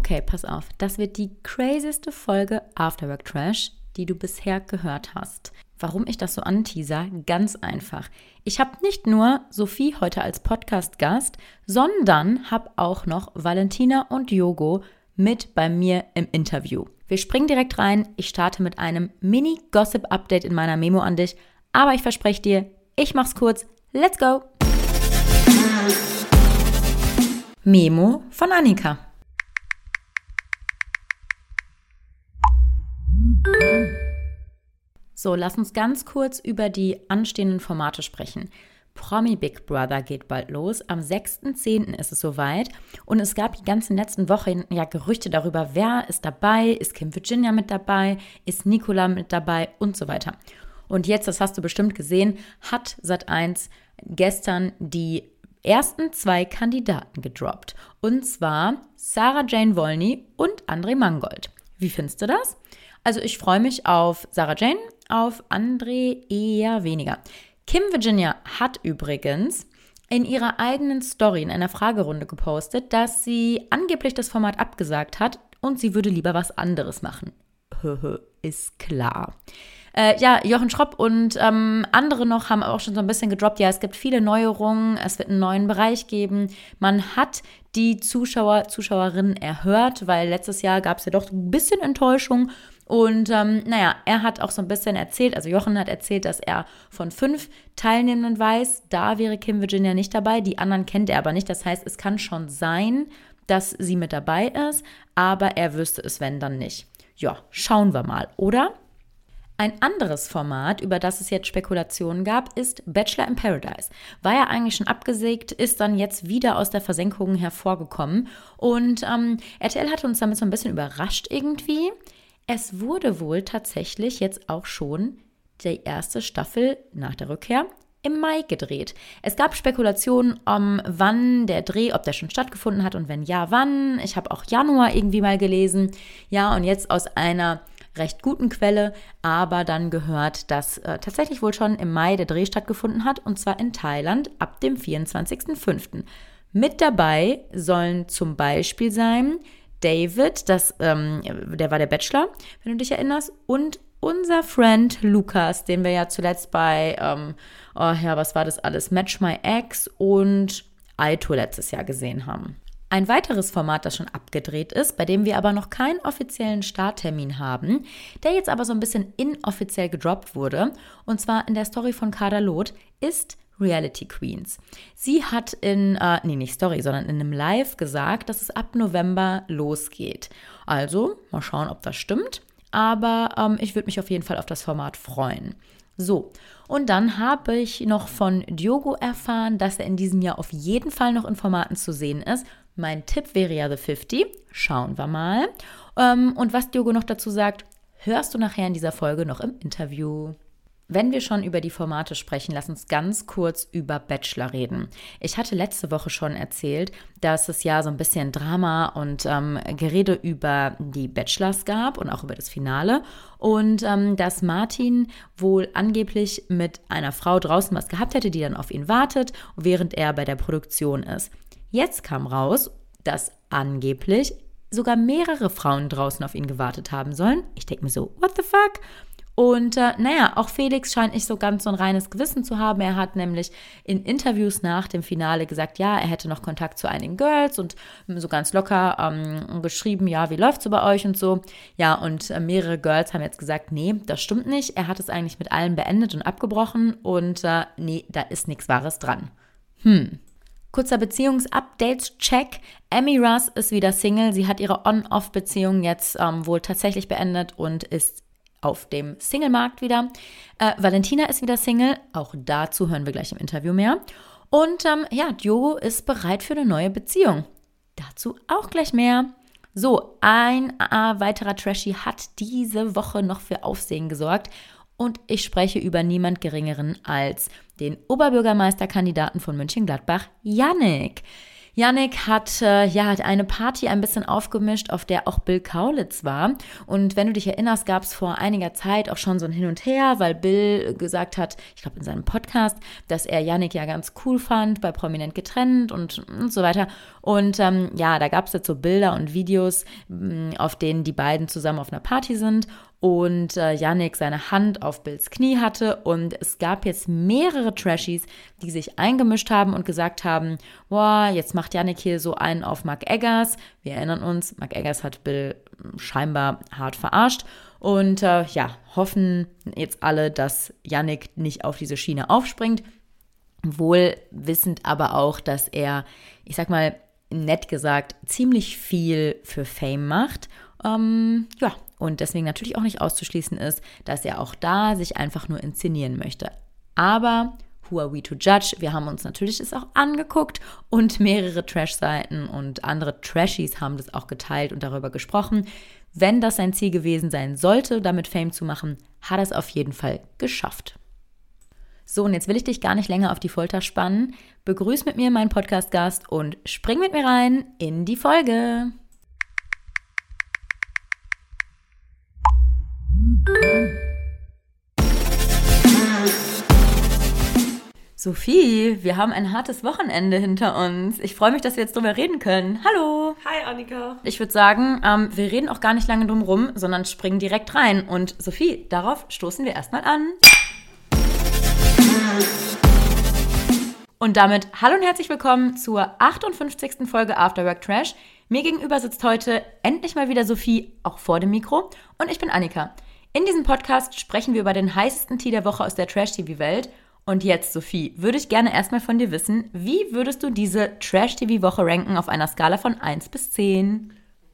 Okay, pass auf. Das wird die crazyste Folge Afterwork Trash, die du bisher gehört hast. Warum ich das so anteaser? Ganz einfach. Ich habe nicht nur Sophie heute als Podcast-Gast, sondern habe auch noch Valentina und Diogo mit bei mir im Interview. Wir springen direkt rein. Ich starte mit einem Mini-Gossip-Update in meiner Memo an dich. Aber ich verspreche dir, ich mach's kurz. Let's go! Memo von Annika. So, lass uns ganz kurz über die anstehenden Formate sprechen. Promi Big Brother geht bald los. Am 6.10. ist es soweit. Und es gab die ganzen letzten Wochen ja Gerüchte darüber, wer ist dabei, ist Kim Virginia mit dabei, ist Nicola mit dabei und so weiter. Und jetzt, das hast du bestimmt gesehen, hat Sat.1 gestern die ersten 2 Kandidaten gedroppt. Und zwar Sarah Jane Wolny und André Mangold. Wie findest du das? Also ich freue mich auf Sarah Jane, auf André eher weniger. Kim Virginia hat übrigens in ihrer eigenen Story in einer Fragerunde gepostet, dass sie angeblich das Format abgesagt hat und sie würde lieber was anderes machen. Ist klar. Jochen Schropp und andere noch haben auch schon so ein bisschen gedroppt. Ja, es gibt viele Neuerungen, es wird einen neuen Bereich geben. Man hat die Zuschauerinnen erhört, weil letztes Jahr gab es ja doch ein bisschen Enttäuschung. Und er hat auch so ein bisschen erzählt, also Jochen hat erzählt, dass er von 5 Teilnehmenden weiß, da wäre Kim Virginia nicht dabei, die anderen kennt er aber nicht. Das heißt, es kann schon sein, dass sie mit dabei ist, aber er wüsste es, wenn dann nicht. Ja, schauen wir mal, oder? Ein anderes Format, über das es jetzt Spekulationen gab, ist Bachelor in Paradise. War ja eigentlich schon abgesägt, ist dann jetzt wieder aus der Versenkung hervorgekommen. Und RTL hat uns damit so ein bisschen überrascht irgendwie. Es wurde wohl tatsächlich jetzt auch schon die erste Staffel nach der Rückkehr im Mai gedreht. Es gab Spekulationen, wann der Dreh, ob der schon stattgefunden hat und wenn ja, wann. Ich habe auch Januar irgendwie mal gelesen. Ja, und jetzt aus einer recht guten Quelle, aber dann gehört, dass tatsächlich wohl schon im Mai der Dreh stattgefunden hat, und zwar in Thailand ab dem 24.05. Mit dabei sollen zum Beispiel sein David, der war der Bachelor, wenn du dich erinnerst, und unser Friend Lukas, den wir ja zuletzt bei, was war das alles, Match My Ex und Aito letztes Jahr gesehen haben. Ein weiteres Format, das schon abgedreht ist, bei dem wir aber noch keinen offiziellen Starttermin haben, der jetzt aber so ein bisschen inoffiziell gedroppt wurde, und zwar in der Story von Kader Loth, ist Reality Queens. Sie hat in einem Live gesagt, dass es ab November losgeht. Also, mal schauen, ob das stimmt, aber ich würde mich auf jeden Fall auf das Format freuen. So, und dann habe ich noch von Diogo erfahren, dass er in diesem Jahr auf jeden Fall noch in Formaten zu sehen ist. Mein Tipp wäre ja The 50. Schauen wir mal. Und was Diogo noch dazu sagt, hörst du nachher in dieser Folge noch im Interview. Wenn wir schon über die Formate sprechen, lass uns ganz kurz über Bachelor reden. Ich hatte letzte Woche schon erzählt, dass es ja so ein bisschen Drama und Gerede über die Bachelors gab und auch über das Finale. Und dass Martin wohl angeblich mit einer Frau draußen was gehabt hätte, die dann auf ihn wartet, während er bei der Produktion ist. Jetzt kam raus, dass angeblich sogar mehrere Frauen draußen auf ihn gewartet haben sollen. Ich denke mir so, what the fuck? Und auch Felix scheint nicht so ganz so ein reines Gewissen zu haben. Er hat nämlich in Interviews nach dem Finale gesagt, ja, er hätte noch Kontakt zu einigen Girls und so ganz locker geschrieben, ja, wie läuft's so bei euch und so. Ja, und mehrere Girls haben jetzt gesagt, nee, das stimmt nicht. Er hat es eigentlich mit allen beendet und abgebrochen und nee, da ist nichts Wahres dran. Kurzer Beziehungsupdates-Check. Emmy Russ ist wieder Single. Sie hat ihre On-Off-Beziehung jetzt wohl tatsächlich beendet und ist auf dem Single-Markt wieder. Valentina ist wieder Single. Auch dazu hören wir gleich im Interview mehr. Und Diogo ist bereit für eine neue Beziehung. Dazu auch gleich mehr. So, ein weiterer Trashy hat diese Woche noch für Aufsehen gesorgt. Und ich spreche über niemand Geringeren als den Oberbürgermeisterkandidaten von Mönchengladbach, Yannick. Yannick hat eine Party ein bisschen aufgemischt, auf der auch Bill Kaulitz war. Und wenn du dich erinnerst, gab es vor einiger Zeit auch schon so ein Hin und Her, weil Bill gesagt hat, ich glaube in seinem Podcast, dass er Yannick ja ganz cool fand, bei Prominent getrennt und so weiter. Und da gab es jetzt so Bilder und Videos, auf denen die beiden zusammen auf einer Party sind und Yannick seine Hand auf Bills Knie hatte. Und es gab jetzt mehrere Trashies, die sich eingemischt haben und gesagt haben, boah, jetzt macht Yannick hier so einen auf Mark Eggers. Wir erinnern uns, Mark Eggers hat Bill scheinbar hart verarscht. Und hoffen jetzt alle, dass Yannick nicht auf diese Schiene aufspringt. Wohl wissend aber auch, dass er, ich sag mal, nett gesagt, ziemlich viel für Fame macht. Und deswegen natürlich auch nicht auszuschließen ist, dass er auch da sich einfach nur inszenieren möchte. Aber who are we to judge? Wir haben uns natürlich das auch angeguckt und mehrere Trash-Seiten und andere Trashies haben das auch geteilt und darüber gesprochen. Wenn das sein Ziel gewesen sein sollte, damit Fame zu machen, hat er es auf jeden Fall geschafft. So, und jetzt will ich dich gar nicht länger auf die Folter spannen. Begrüß mit mir meinen Podcast-Gast und spring mit mir rein in die Folge. Sophie, wir haben ein hartes Wochenende hinter uns. Ich freue mich, dass wir jetzt drüber reden können. Hallo. Hi, Annika. Ich würde sagen, wir reden auch gar nicht lange drum rum, sondern springen direkt rein. Und Sophie, darauf stoßen wir erstmal an. Und damit hallo und herzlich willkommen zur 58. Folge After Work Trash. Mir gegenüber sitzt heute endlich mal wieder Sophie, auch vor dem Mikro. Und ich bin Annika. In diesem Podcast sprechen wir über den heißesten Tee der Woche aus der Trash-TV-Welt. Und jetzt, Sophie, würde ich gerne erstmal von dir wissen, wie würdest du diese Trash-TV-Woche ranken auf einer Skala von 1 bis 10?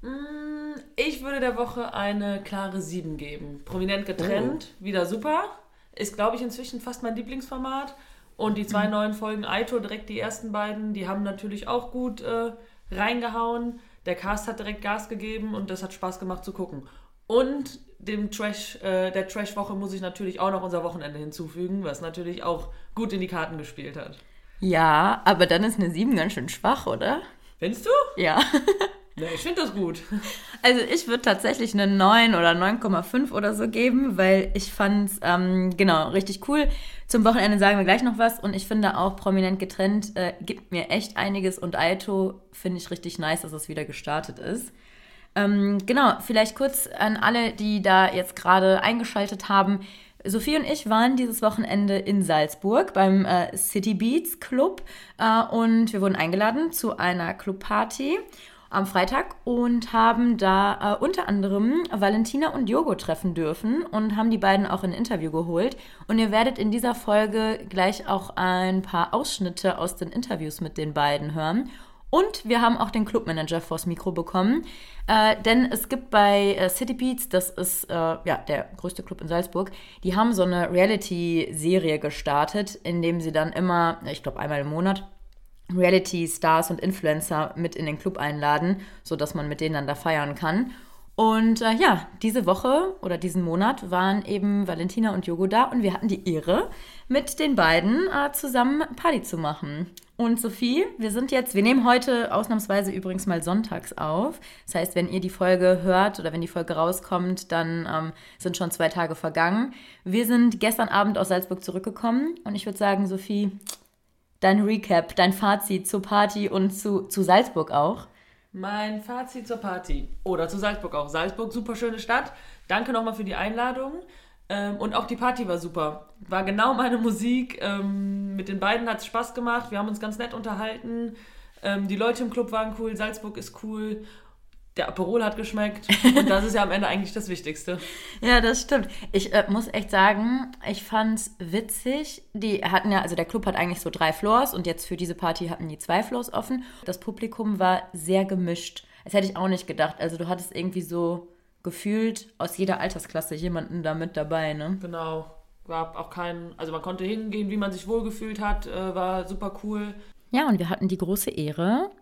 Ich würde der Woche eine klare 7 geben. Prominent getrennt, wieder super. Ist, glaube ich, inzwischen fast mein Lieblingsformat. Und die 2 neuen Folgen Aito, direkt die ersten beiden, die haben natürlich auch gut reingehauen. Der Cast hat direkt Gas gegeben und das hat Spaß gemacht zu gucken. Und der Trash-Woche muss ich natürlich auch noch unser Wochenende hinzufügen, was natürlich auch gut in die Karten gespielt hat. Ja, aber dann ist eine 7 ganz schön schwach, oder? Findest du? Ja. Ja, ich finde das gut. Also ich würde tatsächlich eine 9 oder 9,5 oder so geben, weil ich fand es richtig cool. Zum Wochenende sagen wir gleich noch was und ich finde auch Prominent getrennt gibt mir echt einiges und Aito finde ich richtig nice, dass es wieder gestartet ist. Vielleicht kurz an alle, die da jetzt gerade eingeschaltet haben. Sophie und ich waren dieses Wochenende in Salzburg beim City Beats Club und wir wurden eingeladen zu einer Clubparty am Freitag und haben da unter anderem Valentina und Diogo treffen dürfen und haben die beiden auch in ein Interview geholt. Und ihr werdet in dieser Folge gleich auch ein paar Ausschnitte aus den Interviews mit den beiden hören. Und wir haben auch den Clubmanager vors Mikro bekommen, denn es gibt bei City Beats, das ist der größte Club in Salzburg, die haben so eine Reality-Serie gestartet, in dem sie dann immer, ich glaube einmal im Monat, Reality-Stars und Influencer mit in den Club einladen, sodass man mit denen dann da feiern kann. Und diese Woche oder diesen Monat waren eben Valentina und Diogo da und wir hatten die Ehre, mit den beiden zusammen Party zu machen. Und Sophie, wir nehmen heute ausnahmsweise übrigens mal sonntags auf. Das heißt, wenn ihr die Folge hört oder wenn die Folge rauskommt, dann sind schon 2 Tage vergangen. Wir sind gestern Abend aus Salzburg zurückgekommen und ich würde sagen, Sophie, dein Recap, dein Fazit zur Party und zu Salzburg auch. Mein Fazit zur Party. Oder zu Salzburg auch. Salzburg, super schöne Stadt. Danke nochmal für die Einladung. Und auch die Party war super. War genau meine Musik. Mit den beiden hat es Spaß gemacht. Wir haben uns ganz nett unterhalten. Die Leute im Club waren cool. Salzburg ist cool. Der Aperol hat geschmeckt. Und das ist ja am Ende eigentlich das Wichtigste. Ja, das stimmt. Ich muss echt sagen, ich fand's witzig. Die hatten ja, also der Club hat eigentlich so 3 Floors und jetzt für diese Party hatten die 2 Floors offen. Das Publikum war sehr gemischt. Das hätte ich auch nicht gedacht. Also du hattest irgendwie so gefühlt aus jeder Altersklasse jemanden da mit dabei, ne? Genau. Gab auch also man konnte hingehen, wie man sich wohlgefühlt hat. War super cool. Ja, und wir hatten die große Ehre,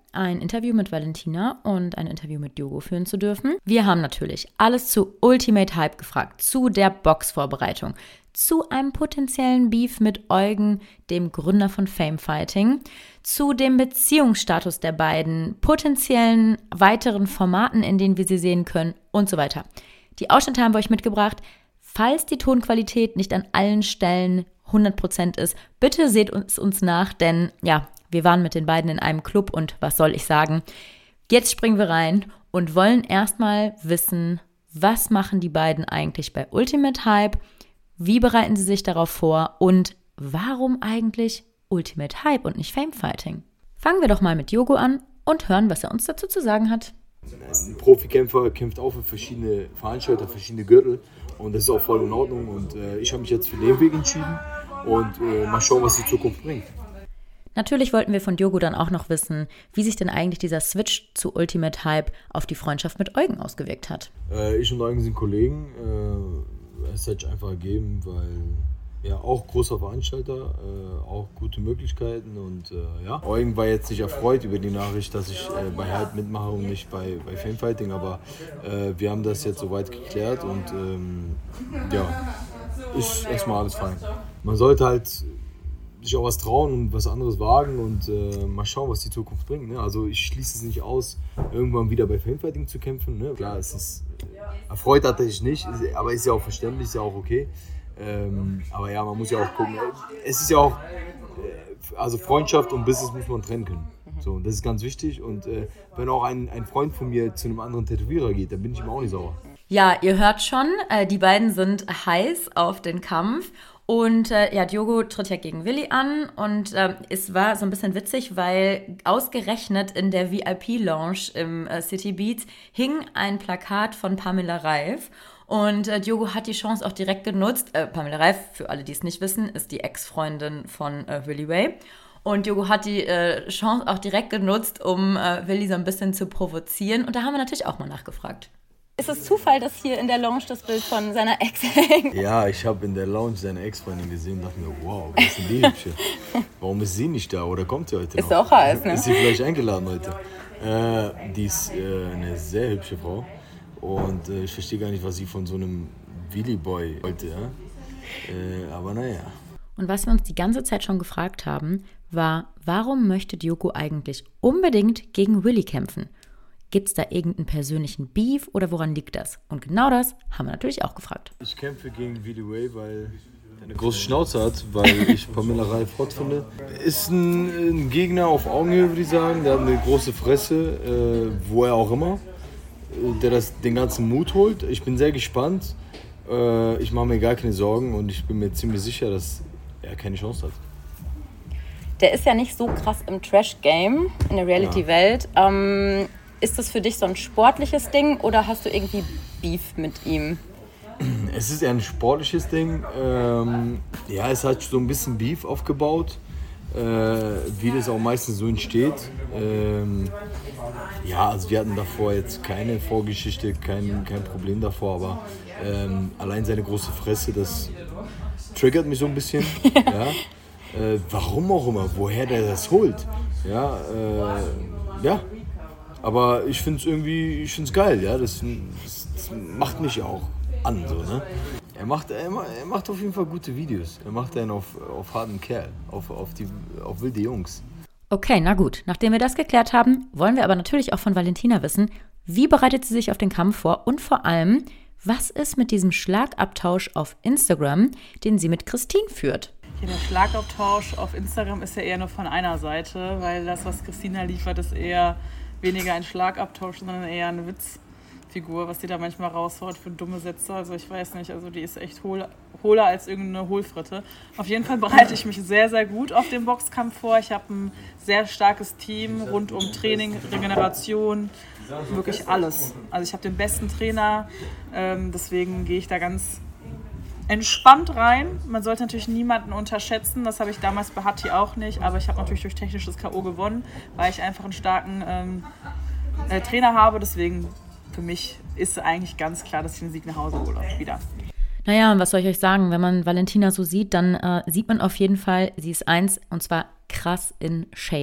ein Interview mit Valentina und ein Interview mit Diogo führen zu dürfen. Wir haben natürlich alles zu Ultimate Hype gefragt, zu der Boxvorbereitung, zu einem potenziellen Beef mit Eugen, dem Gründer von Famefighting, zu dem Beziehungsstatus der beiden, potenziellen weiteren Formaten, in denen wir sie sehen können und so weiter. Die Ausschnitte haben wir euch mitgebracht. Falls die Tonqualität nicht an allen Stellen 100% ist, bitte seht uns nach, denn ja, wir waren mit den beiden in einem Club und was soll ich sagen? Jetzt springen wir rein und wollen erstmal wissen, was machen die beiden eigentlich bei Ultimate Hype? Wie bereiten sie sich darauf vor? Und warum eigentlich Ultimate Hype und nicht Famefighting? Fangen wir doch mal mit Diogo an und hören, was er uns dazu zu sagen hat. Ein Profikämpfer kämpft auch für verschiedene Veranstalter, verschiedene Gürtel und das ist auch voll in Ordnung und ich habe mich jetzt für den Weg entschieden und mal schauen, was die Zukunft bringt. Natürlich wollten wir von Diogo dann auch noch wissen, wie sich denn eigentlich dieser Switch zu Ultimate Hype auf die Freundschaft mit Eugen ausgewirkt hat. Ich und Eugen sind Kollegen. Es hat sich einfach ergeben, weil ja auch großer Veranstalter, auch gute Möglichkeiten und ja. Eugen war jetzt nicht erfreut über die Nachricht, dass ich bei Hype mitmache und nicht bei Famefighting, aber wir haben das jetzt soweit geklärt und ja, ist erstmal alles fein. Man sollte halt sich auch was trauen und was anderes wagen und mal schauen, was die Zukunft bringt. Ne? Also ich schließe es nicht aus, irgendwann wieder bei Famefighting zu kämpfen. Ne? Klar, es ist erfreut hatte ich nicht, aber ist ja auch verständlich, ist ja auch okay. Aber ja, man muss ja auch gucken. Es ist ja auch, also Freundschaft und Business muss man trennen können. So, das ist ganz wichtig und wenn auch ein Freund von mir zu einem anderen Tätowierer geht, dann bin ich ihm auch nicht sauer. Ja, ihr hört schon, die beiden sind heiß auf den Kampf. Und ja, Diogo tritt ja gegen Willi an und es war so ein bisschen witzig, weil ausgerechnet in der VIP-Lounge im City Beats hing ein Plakat von Pamela Reif und Diogo hat die Chance auch direkt genutzt. Pamela Reif, für alle, die es nicht wissen, ist die Ex-Freundin von Willi Ray. Und Diogo hat die Chance auch direkt genutzt, um Willi so ein bisschen zu provozieren. Und da haben wir natürlich auch mal nachgefragt. Ist es Zufall, dass hier in der Lounge das Bild von seiner Ex hängt? Ja, ich habe in der Lounge seine Ex-Freundin gesehen und dachte mir, wow, was ist denn die Hübsche? Warum ist sie nicht da oder kommt sie heute noch? Ist auch heiß, ne? Ist sie vielleicht eingeladen heute? Die ist eine sehr hübsche Frau und ich verstehe gar nicht, was sie von so einem Willy-Boy wollte. Ja? Aber naja. Und was wir uns die ganze Zeit schon gefragt haben, war, warum möchte Diogo eigentlich unbedingt gegen Willi kämpfen? Gibt es da irgendeinen persönlichen Beef oder woran liegt das? Und genau das haben wir natürlich auch gefragt. Ich kämpfe gegen Willi Ray, weil er eine große Schnauze hat, weil ich Pamela Reif hot finde. Ist ein Gegner auf Augenhöhe, würde ich sagen. Der hat eine große Fresse, wo er auch immer, der den ganzen Mut holt. Ich bin sehr gespannt. Ich mache mir gar keine Sorgen und ich bin mir ziemlich sicher, dass er keine Chance hat. Der ist ja nicht so krass im Trash-Game, in der Reality-Welt. Ist das für dich so ein sportliches Ding oder hast du irgendwie Beef mit ihm? Es ist eher ein sportliches Ding. Ja, es hat so ein bisschen Beef aufgebaut, wie das auch meistens so entsteht. Ja, also wir hatten davor jetzt keine Vorgeschichte, kein Problem davor, aber allein seine große Fresse, das triggert mich so ein bisschen. Ja. Warum auch immer, woher der das holt. Ja, ja. Aber ich finde es irgendwie, geil, ja, das macht mich auch an, so, ne? Er macht auf jeden Fall gute Videos. Er macht einen auf harten Kerl, auf wilde Jungs. Okay, na gut. Nachdem wir das geklärt haben, wollen wir aber natürlich auch von Valentina wissen, wie bereitet sie sich auf den Kampf vor und vor allem, was ist mit diesem Schlagabtausch auf Instagram, den sie mit Christine führt? Ja, der Schlagabtausch auf Instagram ist ja eher nur von einer Seite, weil das, was Christina liefert, ist eher weniger ein Schlagabtausch, sondern eher eine Witzfigur, was die da manchmal raushaut für dumme Sätze. Also ich weiß nicht, also die ist echt hohler als irgendeine Hohlfritte. Auf jeden Fall bereite ich mich sehr, sehr gut auf den Boxkampf vor. Ich habe ein sehr starkes Team rund um Training, Regeneration, wirklich alles. Also ich habe den besten Trainer, deswegen gehe ich da ganz entspannt rein. Man sollte natürlich niemanden unterschätzen, das habe ich damals bei Hatti auch nicht, aber ich habe natürlich durch technisches K.O. gewonnen, weil ich einfach einen starken Trainer habe, deswegen für mich ist eigentlich ganz klar, dass ich den Sieg nach Hause hole, wieder. Naja, und was soll ich euch sagen, wenn man Valentina so sieht, dann sieht man auf jeden Fall, sie ist eins und zwar krass in Shape.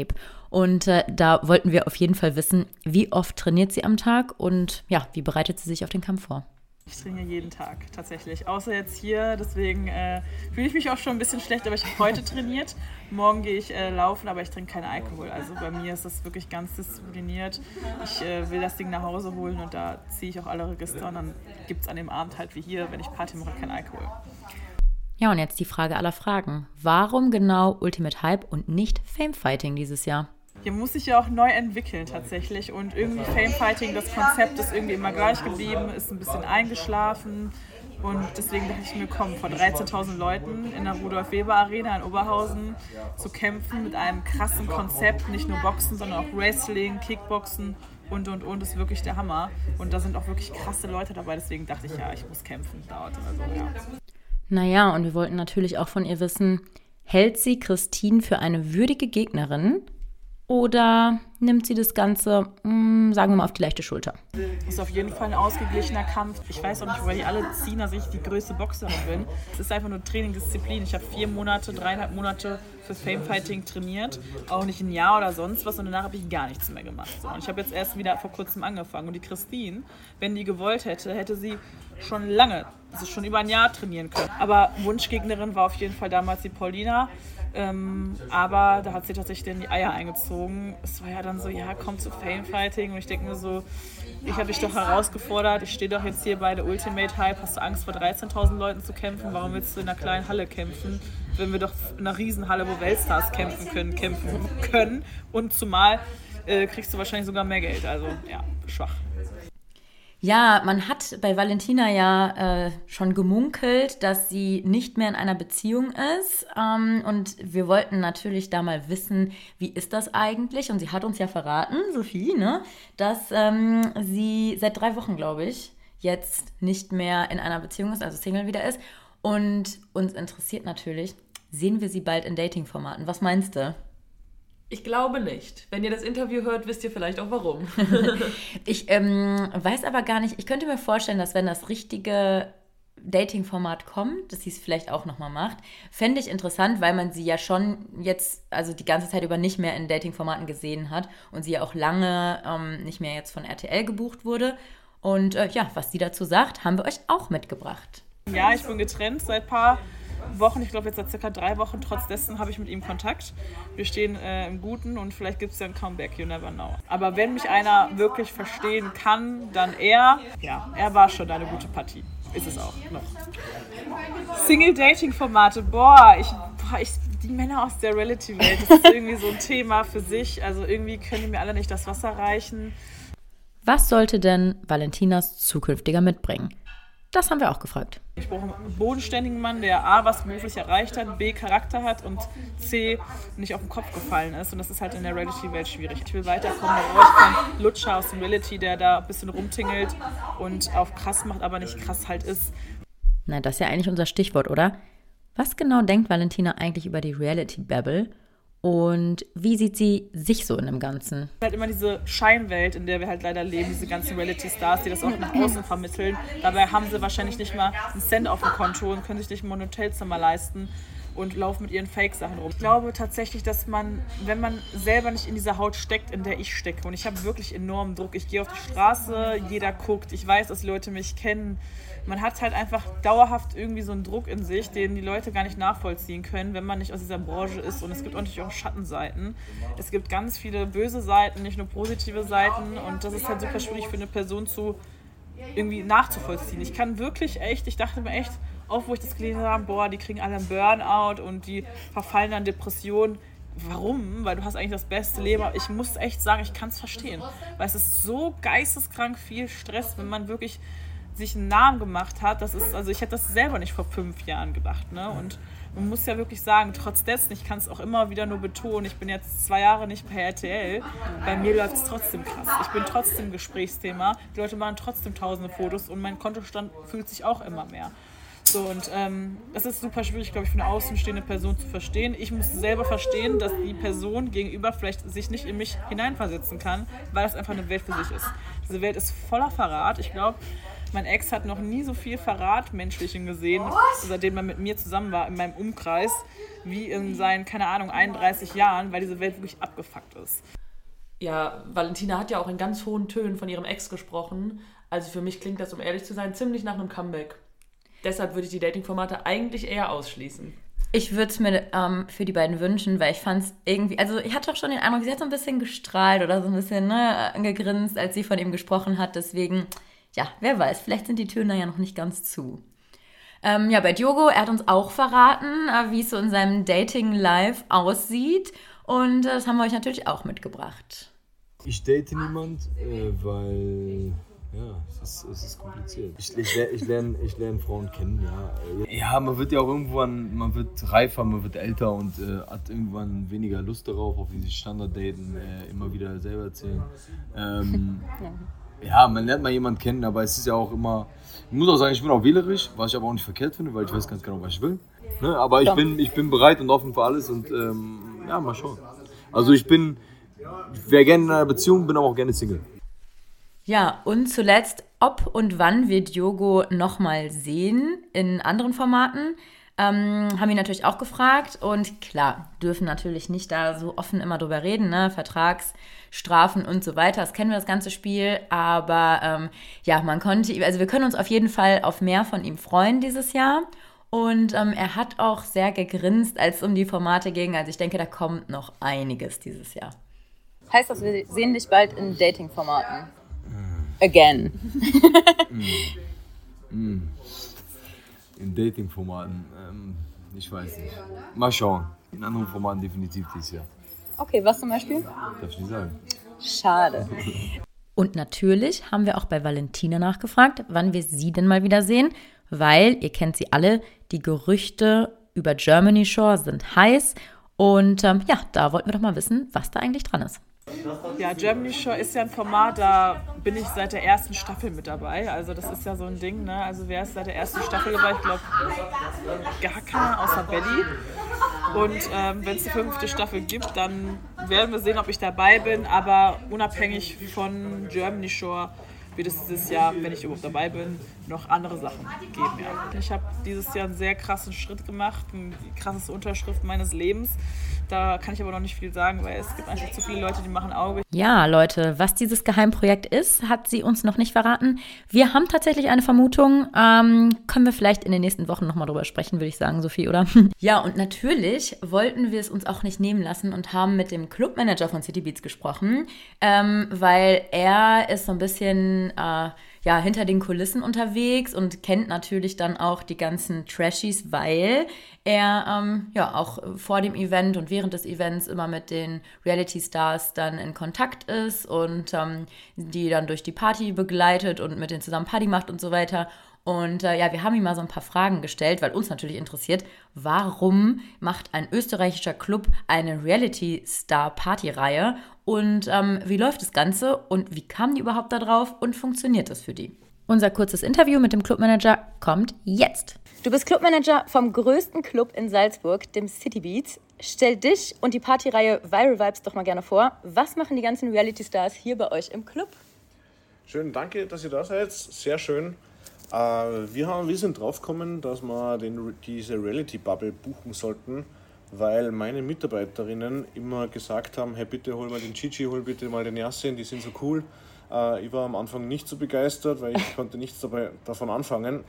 Und da wollten wir auf jeden Fall wissen, wie oft trainiert sie am Tag und ja, wie bereitet sie sich auf den Kampf vor? Ich trainiere jeden Tag tatsächlich, außer jetzt hier, deswegen fühle ich mich auch schon ein bisschen schlecht, aber ich habe heute trainiert. Morgen gehe ich laufen, aber ich trinke keinen Alkohol. Also bei mir ist das wirklich ganz diszipliniert. Ich will das Ding nach Hause holen und da ziehe ich auch alle Register und dann gibt es an dem Abend halt wie hier, wenn ich Party mache, keinen Alkohol. Ja, und jetzt die Frage aller Fragen. Warum genau Ultimate Hype und nicht Famefighting dieses Jahr? Hier muss sich ja auch neu entwickeln tatsächlich und irgendwie Famefighting, das Konzept ist irgendwie immer gleich geblieben, ist ein bisschen eingeschlafen und deswegen dachte ich mir, komm, vor 13.000 Leuten in der Rudolf-Weber-Arena in Oberhausen zu kämpfen mit einem krassen Konzept, nicht nur Boxen, sondern auch Wrestling, Kickboxen und, ist wirklich der Hammer und da sind auch wirklich krasse Leute dabei, deswegen dachte ich, ja, ich muss kämpfen, dauert also, ja. Naja, und wir wollten natürlich auch von ihr wissen, hält sie Christine für eine würdige Gegnerin? Oder nimmt sie das Ganze, sagen wir mal, auf die leichte Schulter? Das ist auf jeden Fall ein ausgeglichener Kampf. Ich weiß auch nicht, woher die alle ziehen, dass ich die größte Boxerin bin. Es ist einfach nur Training-Disziplin. Ich habe 3,5 Monate für Famefighting trainiert. Auch nicht ein Jahr oder sonst was. Und danach habe ich gar nichts mehr gemacht. So, und ich habe jetzt erst wieder vor kurzem angefangen. Und die Christine, wenn die gewollt hätte, hätte sie schon lange, also schon über ein Jahr trainieren können. Aber Wunschgegnerin war auf jeden Fall damals die Paulina. Aber da hat sie tatsächlich dann die Eier eingezogen. Es war ja dann so, ja, komm zu Famefighting. Und ich denke mir so, ich habe dich doch herausgefordert. Ich stehe doch jetzt hier bei der Ultimate Hype. Hast du Angst, vor 13.000 Leuten zu kämpfen? Warum willst du in einer kleinen Halle kämpfen, wenn wir doch in einer Riesenhalle, wo Weltstars kämpfen können? Und zumal kriegst du wahrscheinlich sogar mehr Geld. Also ja, schwach. Ja, man hat bei Valentina ja schon gemunkelt, dass sie nicht mehr in einer Beziehung ist. Und wir wollten natürlich da mal wissen, wie ist das eigentlich? Und sie hat uns ja verraten, Sophie, ne, dass sie seit 3 Wochen, glaube ich, jetzt nicht mehr in einer Beziehung ist, also Single wieder ist. Und uns interessiert natürlich, sehen wir sie bald in Dating-Formaten? Was meinst du? Ich glaube nicht. Wenn ihr das Interview hört, wisst ihr vielleicht auch warum. Ich weiß aber gar nicht, ich könnte mir vorstellen, dass wenn das richtige Dating-Format kommt, dass sie es vielleicht auch nochmal macht, fände ich interessant, weil man sie ja schon jetzt, also die ganze Zeit über nicht mehr in Dating-Formaten gesehen hat und sie ja auch lange nicht mehr jetzt von RTL gebucht wurde. Und ja, was sie dazu sagt, haben wir euch auch mitgebracht. Ja, ich bin getrennt seit ein paar Wochen, ich glaube jetzt seit circa 3 Wochen, trotz dessen habe ich mit ihm Kontakt. Wir stehen im Guten und vielleicht gibt es ja ein Comeback, you never know. Aber wenn mich einer wirklich verstehen kann, dann er. Ja, er war schon eine gute Partie. Ist es auch noch. Single-Dating-Formate, die Männer aus der Reality-Welt, das ist irgendwie so ein Thema für sich. Also irgendwie können die mir alle nicht das Wasser reichen. Was sollte denn Valentinas zukünftiger mitbringen? Das haben wir auch gefragt. Ich brauche einen bodenständigen Mann, der A, was beruflich erreicht hat, B, Charakter hat und C, nicht auf den Kopf gefallen ist. Und das ist halt in der Reality-Welt schwierig. Ich will weiterkommen, da brauche ich keinen Lutscher aus dem Reality, der da ein bisschen rumtingelt und auf krass macht, aber nicht krass halt ist. Na, das ist ja eigentlich unser Stichwort, oder? Was genau denkt Valentina eigentlich über die Reality-Babble? Und wie sieht sie sich so in dem Ganzen? Es ist halt immer diese Scheinwelt, in der wir halt leider leben, diese ganzen Reality-Stars, die das auch nach außen vermitteln. Dabei haben sie wahrscheinlich nicht mal einen Cent auf dem Konto und können sich nicht mal ein Hotelzimmer leisten und laufen mit ihren Fake-Sachen rum. Ich glaube tatsächlich, dass man, wenn man selber nicht in dieser Haut steckt, in der ich stecke, und ich habe wirklich enormen Druck, ich gehe auf die Straße, jeder guckt, ich weiß, dass die Leute mich kennen, man hat halt einfach dauerhaft irgendwie so einen Druck in sich, den die Leute gar nicht nachvollziehen können, wenn man nicht aus dieser Branche ist. Und es gibt natürlich auch Schattenseiten. Es gibt ganz viele böse Seiten, nicht nur positive Seiten. Und das ist halt super schwierig für eine Person irgendwie nachzuvollziehen. Ich kann wirklich echt, ich dachte mir echt, auch wo ich das gelesen habe, die kriegen alle einen Burnout und die verfallen dann Depressionen. Warum? Weil du hast eigentlich das beste Leben. Aber ich muss echt sagen, ich kann es verstehen. Weil es ist so geisteskrank viel Stress, wenn man wirklich sich einen Namen gemacht hat. Das ist, also ich hätte das selber nicht vor 5 Jahren gedacht. Ne? Und man muss ja wirklich sagen, trotz dessen, ich kann es auch immer wieder nur betonen, ich bin jetzt 2 Jahre nicht bei RTL, bei mir läuft es trotzdem krass. Ich bin trotzdem Gesprächsthema, die Leute machen trotzdem tausende Fotos und mein Kontostand fühlt sich auch immer mehr. So, und das ist super schwierig, glaube ich, für eine außenstehende Person zu verstehen. Ich muss selber verstehen, dass die Person gegenüber vielleicht sich nicht in mich hineinversetzen kann, weil das einfach eine Welt für sich ist. Diese Welt ist voller Verrat. Ich glaube, Mein Ex hat noch nie so viel Verrat Menschlichen gesehen, seitdem er mit mir zusammen war, in meinem Umkreis, wie in seinen, keine Ahnung, 31 Jahren, weil diese Welt wirklich abgefuckt ist. Ja, Valentina hat ja auch in ganz hohen Tönen von ihrem Ex gesprochen. Also für mich klingt das, um ehrlich zu sein, ziemlich nach einem Comeback. Deshalb würde ich die Dating-Formate eigentlich eher ausschließen. Ich würde es mir für die beiden wünschen, weil ich fand es irgendwie, also ich hatte auch schon den Eindruck, sie hat so ein bisschen gestrahlt oder so ein bisschen gegrinst, als sie von ihm gesprochen hat. Deswegen, ja, wer weiß, vielleicht sind die Türen da ja noch nicht ganz zu. Ja, bei Diogo, er hat uns auch verraten, wie es so in seinem Dating-Life aussieht. Und das haben wir euch natürlich auch mitgebracht. Ich date niemand, weil ja, es ist kompliziert. Ich lerne Frauen kennen, ja. Ja, man wird ja auch irgendwann, man wird reifer, man wird älter und hat irgendwann weniger Lust darauf, auf dieses Standarddaten, immer wieder selber erzählen. Ja, man lernt mal jemanden kennen, aber es ist ja auch immer, ich muss auch sagen, ich bin auch wählerisch, was ich aber auch nicht verkehrt finde, weil ich weiß ganz genau, was ich will. Ne? Aber ich bin bereit und offen für alles und ja, mal schauen. Also wäre gerne in einer Beziehung, bin aber auch gerne Single. Ja, und zuletzt, ob und wann wir Diogo nochmal sehen in anderen Formaten, haben wir natürlich auch gefragt. Und klar, dürfen natürlich nicht da so offen immer drüber reden, ne? Vertragsstrafen und so weiter. Das kennen wir, das ganze Spiel. Aber ja, wir können uns auf jeden Fall auf mehr von ihm freuen dieses Jahr. Und er hat auch sehr gegrinst, als es um die Formate ging. Also ich denke, da kommt noch einiges dieses Jahr. Heißt das, wir sehen dich bald in Dating-Formaten? Again. In Dating-Formaten, ich weiß nicht. Mal schauen. In anderen Formaten definitiv dieses Jahr. Okay, was zum Beispiel? Darf ich nicht sagen. Schade. Und natürlich haben wir auch bei Valentina nachgefragt, wann wir sie denn mal wieder sehen, weil, ihr kennt sie alle, die Gerüchte über Germany Shore sind heiß. Und ja, da wollten wir doch mal wissen, was da eigentlich dran ist. Ja, Germany Shore ist ja ein Format, da bin ich seit der ersten Staffel mit dabei. Also das ist ja so ein Ding, ne? Also wer ist seit der ersten Staffel dabei? Ich glaube, gar keiner außer Belly. Und wenn es die 5. Staffel gibt, dann werden wir sehen, ob ich dabei bin. Aber unabhängig von Germany Shore wird es dieses Jahr, wenn ich überhaupt dabei bin, noch andere Sachen geben. Ja. Ich habe dieses Jahr einen sehr krassen Schritt gemacht, eine krasseste Unterschrift meines Lebens. Da kann ich aber noch nicht viel sagen, weil es gibt einfach zu viele Leute, die machen Auge. Ja, Leute, was dieses Geheimprojekt ist, hat sie uns noch nicht verraten. Wir haben tatsächlich eine Vermutung. Können wir vielleicht in den nächsten Wochen nochmal drüber sprechen, würde ich sagen, Sophie, oder? Ja, und natürlich wollten wir es uns auch nicht nehmen lassen und haben mit dem Clubmanager von City Beats gesprochen, weil er ist so ein bisschen hinter den Kulissen unterwegs und kennt natürlich dann auch die ganzen Trashies, weil er auch vor dem Event und während des Events immer mit den Reality-Stars dann in Kontakt ist und die dann durch die Party begleitet und mit denen zusammen Party macht und so weiter. Und wir haben ihm mal so ein paar Fragen gestellt, weil uns natürlich interessiert, warum macht ein österreichischer Club eine Reality-Star-Party-Reihe und wie läuft das Ganze und wie kamen die überhaupt da drauf und funktioniert das für die? Unser kurzes Interview mit dem Clubmanager kommt jetzt. Du bist Clubmanager vom größten Club in Salzburg, dem City Beats. Stell dich und die Partyreihe Viral Vibes doch mal gerne vor. Was machen die ganzen Reality-Stars hier bei euch im Club? Schön, danke, dass ihr da seid. Sehr schön. Wir sind draufgekommen, dass wir diese Reality-Bubble buchen sollten, weil meine Mitarbeiterinnen immer gesagt haben, hey, bitte hol mal den Gigi, hol bitte mal den Yassin, die sind so cool. Ich war am Anfang nicht so begeistert, weil ich konnte nichts davon anfangen.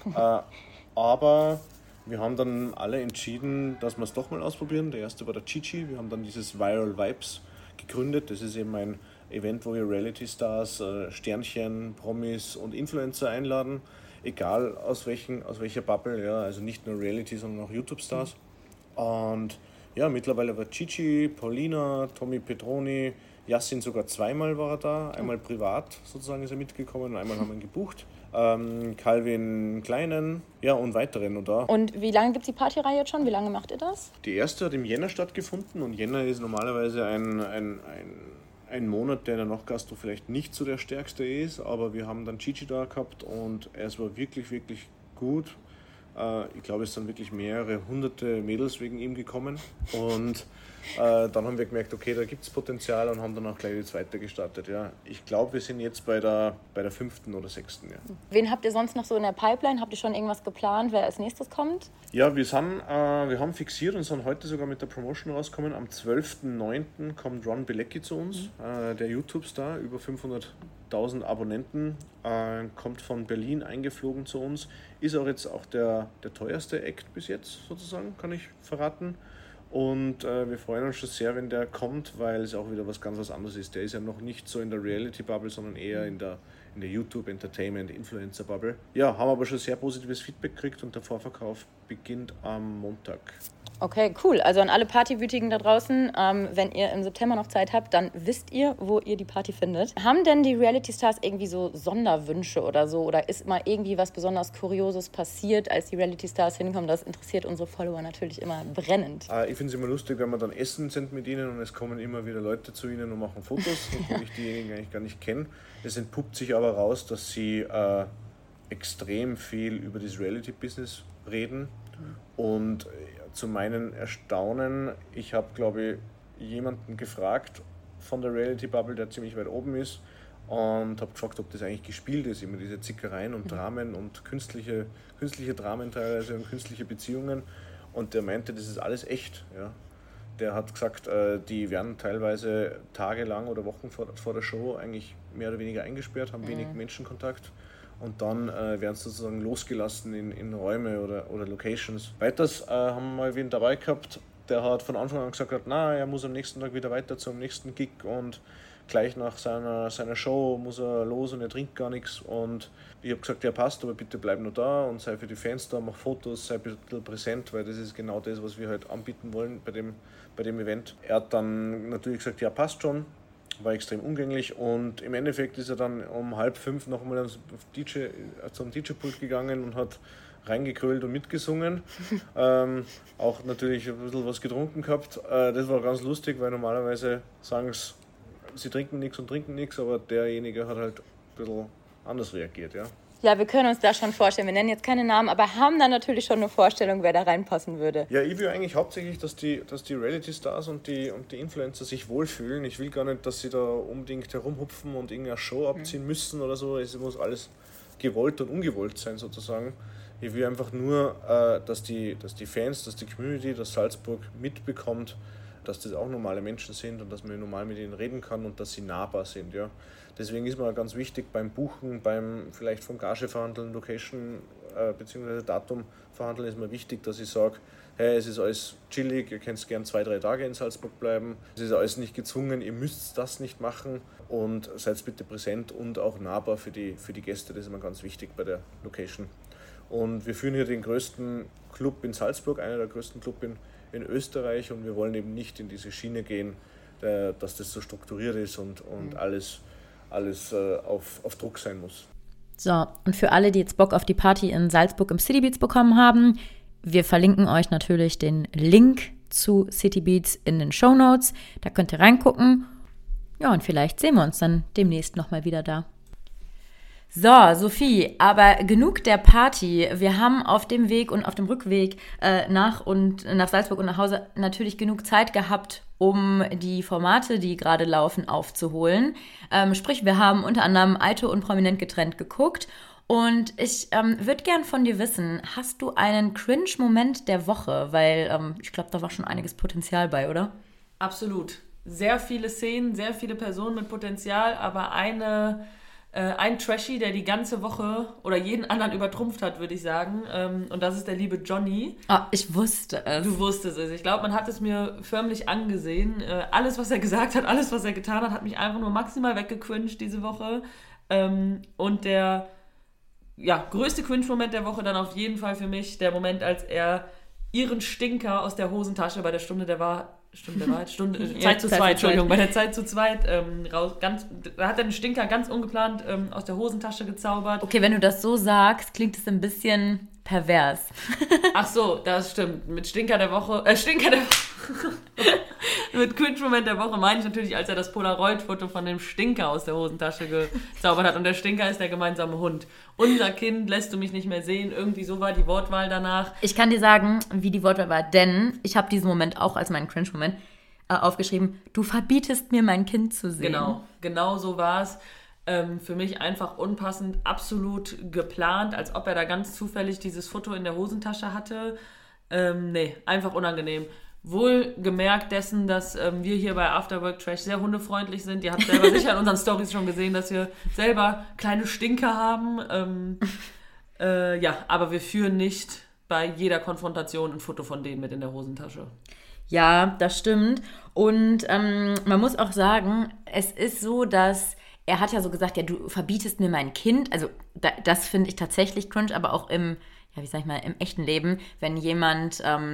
Aber wir haben dann alle entschieden, dass wir es doch mal ausprobieren. Der erste war der Gigi. Wir haben dann dieses Viral Vibes gegründet. Das ist eben ein Event, wo wir Reality-Stars, Sternchen, Promis und Influencer einladen. Egal aus welcher Bubble, ja, also nicht nur Reality, sondern auch YouTube-Stars. Und ja, mittlerweile war Gigi, Paulina, Tommy Petroni, Yassin sogar zweimal war er da. Einmal privat sozusagen ist er mitgekommen, einmal haben wir ihn gebucht. Calvin Kleinen, ja, und weiteren da. Und wie lange gibt es die Partyreihe jetzt schon? Wie lange macht ihr das? Die erste hat im Jänner stattgefunden und Jänner ist normalerweise ein Monat, der noch Gastro vielleicht nicht so der stärkste ist, aber wir haben dann Gigi da gehabt und es war wirklich, wirklich gut. Ich glaube, es sind wirklich mehrere hunderte Mädels wegen ihm gekommen. Und dann haben wir gemerkt, okay, da gibt es Potenzial und haben dann auch gleich die zweite gestartet. Ja. Ich glaube, wir sind jetzt bei der 5. oder 6. Ja. Wen habt ihr sonst noch so in der Pipeline? Habt ihr schon irgendwas geplant, wer als nächstes kommt? Ja, wir haben fixiert und sind heute sogar mit der Promotion rausgekommen. Am 12.09. kommt Ron Bilecki zu uns, der YouTube-Star, über 500.000 Abonnenten, kommt von Berlin eingeflogen zu uns. Ist auch jetzt auch der teuerste Act bis jetzt, sozusagen, kann ich verraten. Und wir freuen uns schon sehr, wenn der kommt, weil es auch wieder was ganz was anderes ist. Der ist ja noch nicht so in der Reality-Bubble, sondern eher in der YouTube-Entertainment-Influencer-Bubble. Ja, haben aber schon sehr positives Feedback gekriegt und der Vorverkauf beginnt am Montag. Okay, cool. Also an alle Partywütigen da draußen, wenn ihr im September noch Zeit habt, dann wisst ihr, wo ihr die Party findet. Haben denn die Reality-Stars irgendwie so Sonderwünsche oder so? Oder ist mal irgendwie was besonders Kurioses passiert, als die Reality-Stars hinkommen? Das interessiert unsere Follower natürlich immer brennend. Ich finde es immer lustig, wenn wir dann essen sind mit ihnen und es kommen immer wieder Leute zu ihnen und machen Fotos, obwohl ich diejenigen eigentlich gar nicht kenne. Es entpuppt sich aber raus, dass sie extrem viel über das Reality-Business reden und zu meinem Erstaunen, ich habe, glaube ich, jemanden gefragt von der Reality-Bubble, der ziemlich weit oben ist und habe gefragt, ob das eigentlich gespielt ist, immer diese Zickereien und Dramen und künstliche Dramen teilweise und künstliche Beziehungen und der meinte, das ist alles echt. Ja. Der hat gesagt, die werden teilweise tagelang oder Wochen vor der Show eigentlich mehr oder weniger eingesperrt, haben wenig Menschenkontakt. Und dann werden sie sozusagen losgelassen in Räume oder Locations. Weiters haben wir mal wen dabei gehabt, der hat von Anfang an gesagt, er muss am nächsten Tag wieder weiter zum nächsten Gig und gleich nach seiner Show muss er los und er trinkt gar nichts. Und ich habe gesagt, ja passt, aber bitte bleib nur da und sei für die Fans da, mach Fotos, sei ein bisschen präsent, weil das ist genau das, was wir halt anbieten wollen bei dem Event. Er hat dann natürlich gesagt, ja passt schon. War extrem umgänglich und im Endeffekt ist er dann um 4:30 nochmal zum DJ-Pult gegangen und hat reingekrölt und mitgesungen. Auch natürlich ein bisschen was getrunken gehabt. Das war ganz lustig, weil normalerweise sagen sie trinken nichts und trinken nichts, aber derjenige hat halt ein bisschen anders reagiert. Ja. Ja, wir können uns da schon vorstellen. Wir nennen jetzt keine Namen, aber haben dann natürlich schon eine Vorstellung, wer da reinpassen würde. Ja, ich will eigentlich hauptsächlich, dass die Reality-Stars und die Influencer sich wohlfühlen. Ich will gar nicht, dass sie da unbedingt herumhupfen und irgendeine Show abziehen müssen oder so. Es muss alles gewollt und ungewollt sein sozusagen. Ich will einfach nur, dass die Fans, dass die Community, dass Salzburg mitbekommt, dass das auch normale Menschen sind und dass man normal mit ihnen reden kann und dass sie nahbar sind. Ja. Deswegen ist mir ganz wichtig beim Buchen, beim vielleicht vom Gage verhandeln, Location bzw. Datum verhandeln, ist mir wichtig, dass ich sage, hey, es ist alles chillig, ihr könnt gern 2-3 Tage in Salzburg bleiben, es ist alles nicht gezwungen, ihr müsst das nicht machen und seid bitte präsent und auch nahbar für die Gäste, das ist mir ganz wichtig bei der Location. Und wir führen hier den größten Club in Salzburg, einer der größten Club in Österreich und wir wollen eben nicht in diese Schiene gehen, dass das so strukturiert ist und alles auf Druck sein muss. So, und für alle, die jetzt Bock auf die Party in Salzburg im City Beats bekommen haben, wir verlinken euch natürlich den Link zu City Beats in den Shownotes. Da könnt ihr reingucken. Ja, und vielleicht sehen wir uns dann demnächst nochmal wieder da. So, Sophie, aber genug der Party. Wir haben auf dem Weg und auf dem Rückweg nach Salzburg und nach Hause natürlich genug Zeit gehabt, um die Formate, die gerade laufen, aufzuholen. Sprich, wir haben unter anderem Aito und Prominent getrennt geguckt. Und ich würde gern von dir wissen, hast du einen Cringe-Moment der Woche? Weil ich glaube, da war schon einiges Potenzial bei, oder? Absolut. Sehr viele Szenen, sehr viele Personen mit Potenzial, aber ein Trashy, der die ganze Woche oder jeden anderen übertrumpft hat, würde ich sagen. Und das ist der liebe Johnny. Ah, ich wusste es. Du wusstest es. Ich glaube, man hat es mir förmlich angesehen. Alles, was er gesagt hat, alles, was er getan hat, hat mich einfach nur maximal weggecringed diese Woche. Und der größte Cringe-Moment der Woche dann auf jeden Fall für mich der Moment, als er ihren Stinker aus der Hosentasche bei der Zeit zu zweit, Entschuldigung, bei der Zeit zu zweit da hat er den Stinker ganz ungeplant aus der Hosentasche gezaubert. Okay, wenn du das so sagst, klingt es ein bisschen pervers. Ach so, das stimmt. Mit Stinker der Woche, Mit Cringe-Moment der Woche meine ich natürlich, als er das Polaroid-Foto von dem Stinker aus der Hosentasche gezaubert hat. Und der Stinker ist der gemeinsame Hund. Unser Kind lässt du mich nicht mehr sehen. Irgendwie so war die Wortwahl danach. Ich kann dir sagen, wie die Wortwahl war, denn ich habe diesen Moment auch als meinen Cringe-Moment aufgeschrieben. Du verbietest mir, mein Kind zu sehen. Genau so war es. Für mich einfach unpassend, absolut geplant, als ob er da ganz zufällig dieses Foto in der Hosentasche hatte. Nee, einfach unangenehm. Wohlgemerkt dessen, dass wir hier bei Afterwork Trash sehr hundefreundlich sind. Ihr habt selber sicher in unseren Storys schon gesehen, dass wir selber kleine Stinker haben. Aber wir führen nicht bei jeder Konfrontation ein Foto von denen mit in der Hosentasche. Ja, das stimmt. Und man muss auch sagen, es ist so, dass er hat ja so gesagt, ja, du verbietest mir mein Kind. Also das finde ich tatsächlich cringe, aber auch im echten Leben, wenn jemand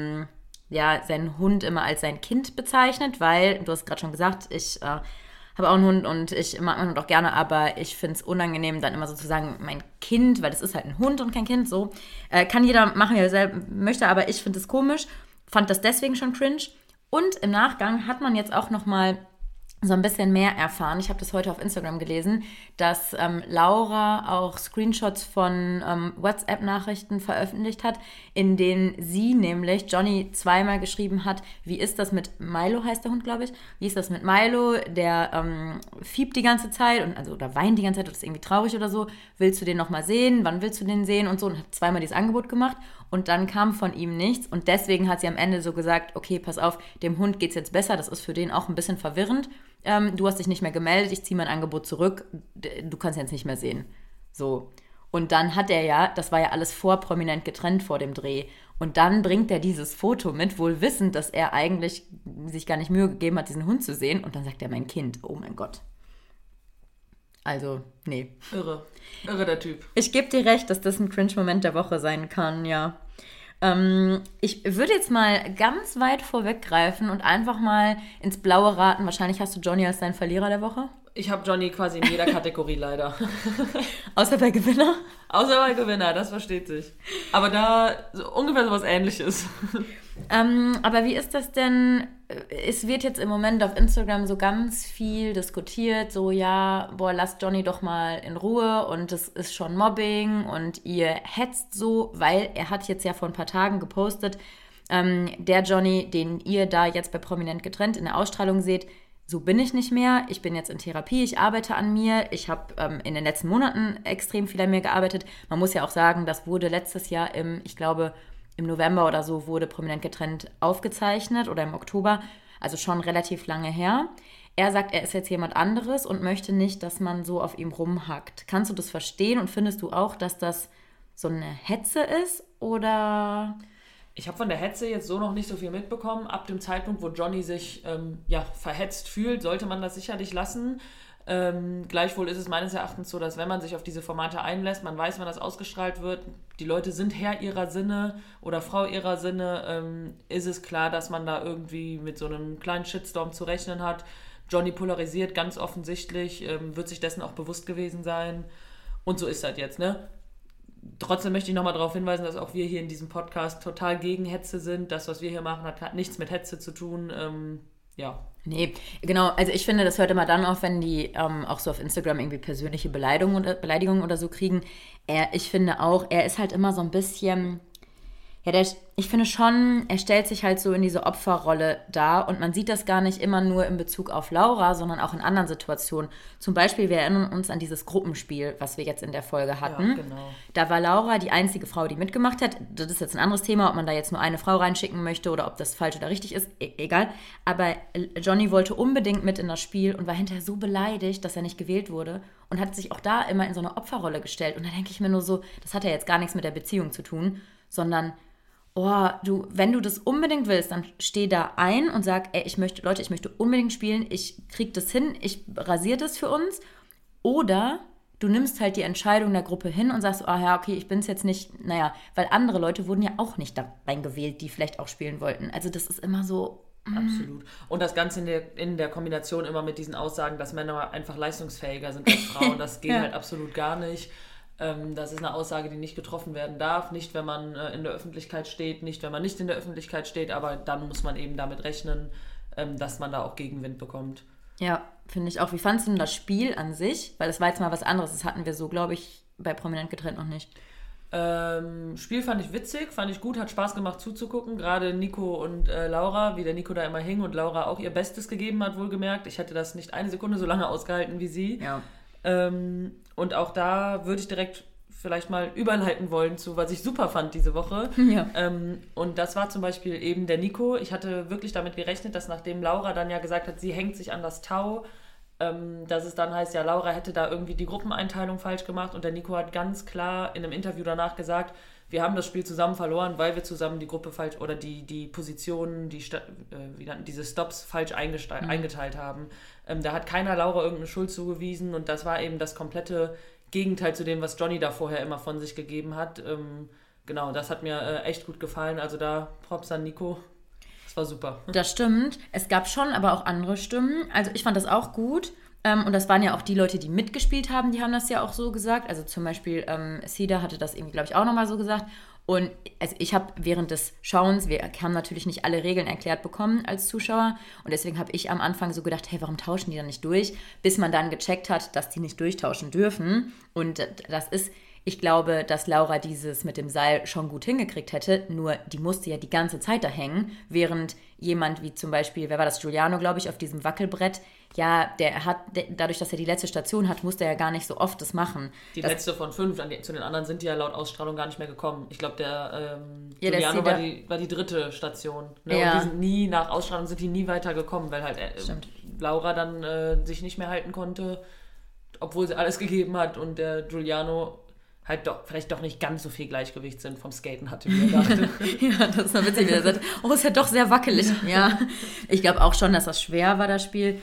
seinen Hund immer als sein Kind bezeichnet, weil, du hast gerade schon gesagt, ich habe auch einen Hund und ich mag meinen Hund auch gerne, aber ich finde es unangenehm, dann immer sozusagen mein Kind, weil das ist halt ein Hund und kein Kind, so. Kann jeder machen, wie er selber möchte, aber ich finde es komisch, fand das deswegen schon cringe. Und im Nachgang hat man jetzt auch nochmal so ein bisschen mehr erfahren. Ich habe das heute auf Instagram gelesen, dass Laura auch Screenshots von WhatsApp-Nachrichten veröffentlicht hat, in denen sie nämlich Johnny zweimal geschrieben hat, wie ist das mit Milo, heißt der Hund, glaube ich, wie ist das mit Milo, der fiebt die ganze Zeit oder weint die ganze Zeit oder ist irgendwie traurig oder so, willst du den nochmal sehen, wann willst du den sehen und so, und hat zweimal dieses Angebot gemacht und dann kam von ihm nichts und deswegen hat sie am Ende so gesagt, okay, pass auf, dem Hund geht's jetzt besser, das ist für den auch ein bisschen verwirrend. Du hast dich nicht mehr gemeldet, ich ziehe mein Angebot zurück, du kannst jetzt nicht mehr sehen. So. Und dann hat er das war ja alles prominent getrennt vor dem Dreh. Und dann bringt er dieses Foto mit, wohl wissend, dass er eigentlich sich gar nicht Mühe gegeben hat, diesen Hund zu sehen. Und dann sagt er, mein Kind, oh mein Gott. Also, nee. Irre der Typ. Ich gebe dir recht, dass das ein Cringe-Moment der Woche sein kann, ja. Ich würde jetzt mal ganz weit vorweggreifen und einfach mal ins Blaue raten. Wahrscheinlich hast du Johnny als deinen Verlierer der Woche. Ich habe Johnny quasi in jeder Kategorie leider. Außer bei Gewinner? Außer bei Gewinner, das versteht sich. Aber da ungefähr sowas Ähnliches. Aber wie ist das denn? Es wird jetzt im Moment auf Instagram so ganz viel diskutiert, so lasst Johnny doch mal in Ruhe und das ist schon Mobbing und ihr hetzt so, weil er hat jetzt ja vor ein paar Tagen gepostet, der Johnny, den ihr da jetzt bei Prominent getrennt in der Ausstrahlung seht, so bin ich nicht mehr, ich bin jetzt in Therapie, ich arbeite an mir, ich habe in den letzten Monaten extrem viel an mir gearbeitet. Man muss ja auch sagen, das wurde letztes Jahr im November oder so wurde Prominent getrennt aufgezeichnet oder im Oktober, also schon relativ lange her. Er sagt, er ist jetzt jemand anderes und möchte nicht, dass man so auf ihm rumhackt. Kannst du das verstehen und findest du auch, dass das so eine Hetze ist oder? Ich habe von der Hetze jetzt so noch nicht so viel mitbekommen. Ab dem Zeitpunkt, wo Johnny sich verhetzt fühlt, sollte man das sicherlich lassen. Gleichwohl ist es meines Erachtens so, dass wenn man sich auf diese Formate einlässt, man weiß, wann das ausgestrahlt wird, die Leute sind Herr ihrer Sinne oder Frau ihrer Sinne, ist es klar, dass man da irgendwie mit so einem kleinen Shitstorm zu rechnen hat. Johnny polarisiert ganz offensichtlich, wird sich dessen auch bewusst gewesen sein und so ist das jetzt, ne? Trotzdem möchte ich nochmal darauf hinweisen, dass auch wir hier in diesem Podcast total gegen Hetze sind. Das, was wir hier machen, hat nichts mit Hetze zu tun, Nee, genau. Also ich finde, das hört immer dann auf, wenn die auch so auf Instagram irgendwie persönliche Beleidigungen oder so kriegen. Ich finde auch, er ist halt immer so ein bisschen... ich finde schon, er stellt sich halt so in diese Opferrolle dar und man sieht das gar nicht immer nur in Bezug auf Laura, sondern auch in anderen Situationen. Zum Beispiel, wir erinnern uns an dieses Gruppenspiel, was wir jetzt in der Folge hatten. Ja, genau. Da war Laura die einzige Frau, die mitgemacht hat. Das ist jetzt ein anderes Thema, ob man da jetzt nur eine Frau reinschicken möchte oder ob das falsch oder richtig ist, egal. Aber Johnny wollte unbedingt mit in das Spiel und war hinterher so beleidigt, dass er nicht gewählt wurde und hat sich auch da immer in so eine Opferrolle gestellt. Und da denke ich mir nur so, das hat ja jetzt gar nichts mit der Beziehung zu tun, sondern wenn du das unbedingt willst, dann steh da ein und sag, ich möchte unbedingt spielen, ich krieg das hin, ich rasiere das für uns. Oder du nimmst halt die Entscheidung der Gruppe hin und sagst, okay, ich bin's jetzt nicht, weil andere Leute wurden ja auch nicht da reingewählt, die vielleicht auch spielen wollten. Also das ist immer so... Absolut. Und das Ganze in der Kombination immer mit diesen Aussagen, dass Männer einfach leistungsfähiger sind als Frauen, das geht halt absolut gar nicht. Das ist eine Aussage, die nicht getroffen werden darf. Nicht, wenn man in der Öffentlichkeit steht, nicht, wenn man nicht in der Öffentlichkeit steht, aber dann muss man eben damit rechnen, dass man da auch Gegenwind bekommt. Ja, finde ich auch. Wie fandest du denn das Spiel an sich? Weil das war jetzt mal was anderes. Das hatten wir so, glaube ich, bei Prominent getrennt noch nicht. Spiel fand ich witzig, fand ich gut, hat Spaß gemacht zuzugucken. Gerade Nico und Laura, wie der Nico da immer hing und Laura auch ihr Bestes gegeben hat, wohlgemerkt. Ich hätte das nicht eine Sekunde so lange ausgehalten wie sie. Ja. Und auch da würde ich direkt vielleicht mal überleiten wollen zu, was ich super fand diese Woche. Ja. Und das war zum Beispiel eben der Nico. Ich hatte wirklich damit gerechnet, dass nachdem Laura dann ja gesagt hat, sie hängt sich an das Tau, dass es dann heißt, ja, Laura hätte da irgendwie die Gruppeneinteilung falsch gemacht und der Nico hat ganz klar in einem Interview danach gesagt, wir haben das Spiel zusammen verloren, weil wir zusammen die Gruppe falsch oder die Positionen, diese Stops falsch eingeteilt haben. Da hat keiner Laura irgendeine Schuld zugewiesen und das war eben das komplette Gegenteil zu dem, was Johnny da vorher immer von sich gegeben hat. Genau, das hat mir echt gut gefallen. Also da Props an Nico. Das war super. Das stimmt. Es gab schon aber auch andere Stimmen. Also ich fand das auch gut. Und das waren ja auch die Leute, die mitgespielt haben, die haben das ja auch so gesagt. Also zum Beispiel Cedar hatte das irgendwie, glaube ich, auch nochmal so gesagt. Und also ich habe während des Schauens, wir haben natürlich nicht alle Regeln erklärt bekommen als Zuschauer. Und deswegen habe ich am Anfang so gedacht, hey, warum tauschen die dann nicht durch? Bis man dann gecheckt hat, dass die nicht durchtauschen dürfen. Und das ist... Ich glaube, dass Laura dieses mit dem Seil schon gut hingekriegt hätte, nur die musste ja die ganze Zeit da hängen, während jemand wie zum Beispiel, wer war das, Giuliano, glaube ich, auf diesem Wackelbrett, ja, dadurch, dass er die letzte Station hat, musste er ja gar nicht so oft das machen. Die letzte von 5, zu den anderen sind die ja laut Ausstrahlung gar nicht mehr gekommen. Ich glaube, der Giuliano war die dritte Station. Ne? Ja. Und die sind nie, nach Ausstrahlung sind die nie weiter gekommen, weil halt Laura dann sich nicht mehr halten konnte, obwohl sie alles gegeben hat und der Giuliano halt vielleicht doch nicht ganz so viel Gleichgewichtssinn vom Skaten hatte, wie er dachte. Ja, das ist witzig, wie er sagt, oh, ist ja doch sehr wackelig. Ja, ich glaube auch schon, dass das schwer war, das Spiel.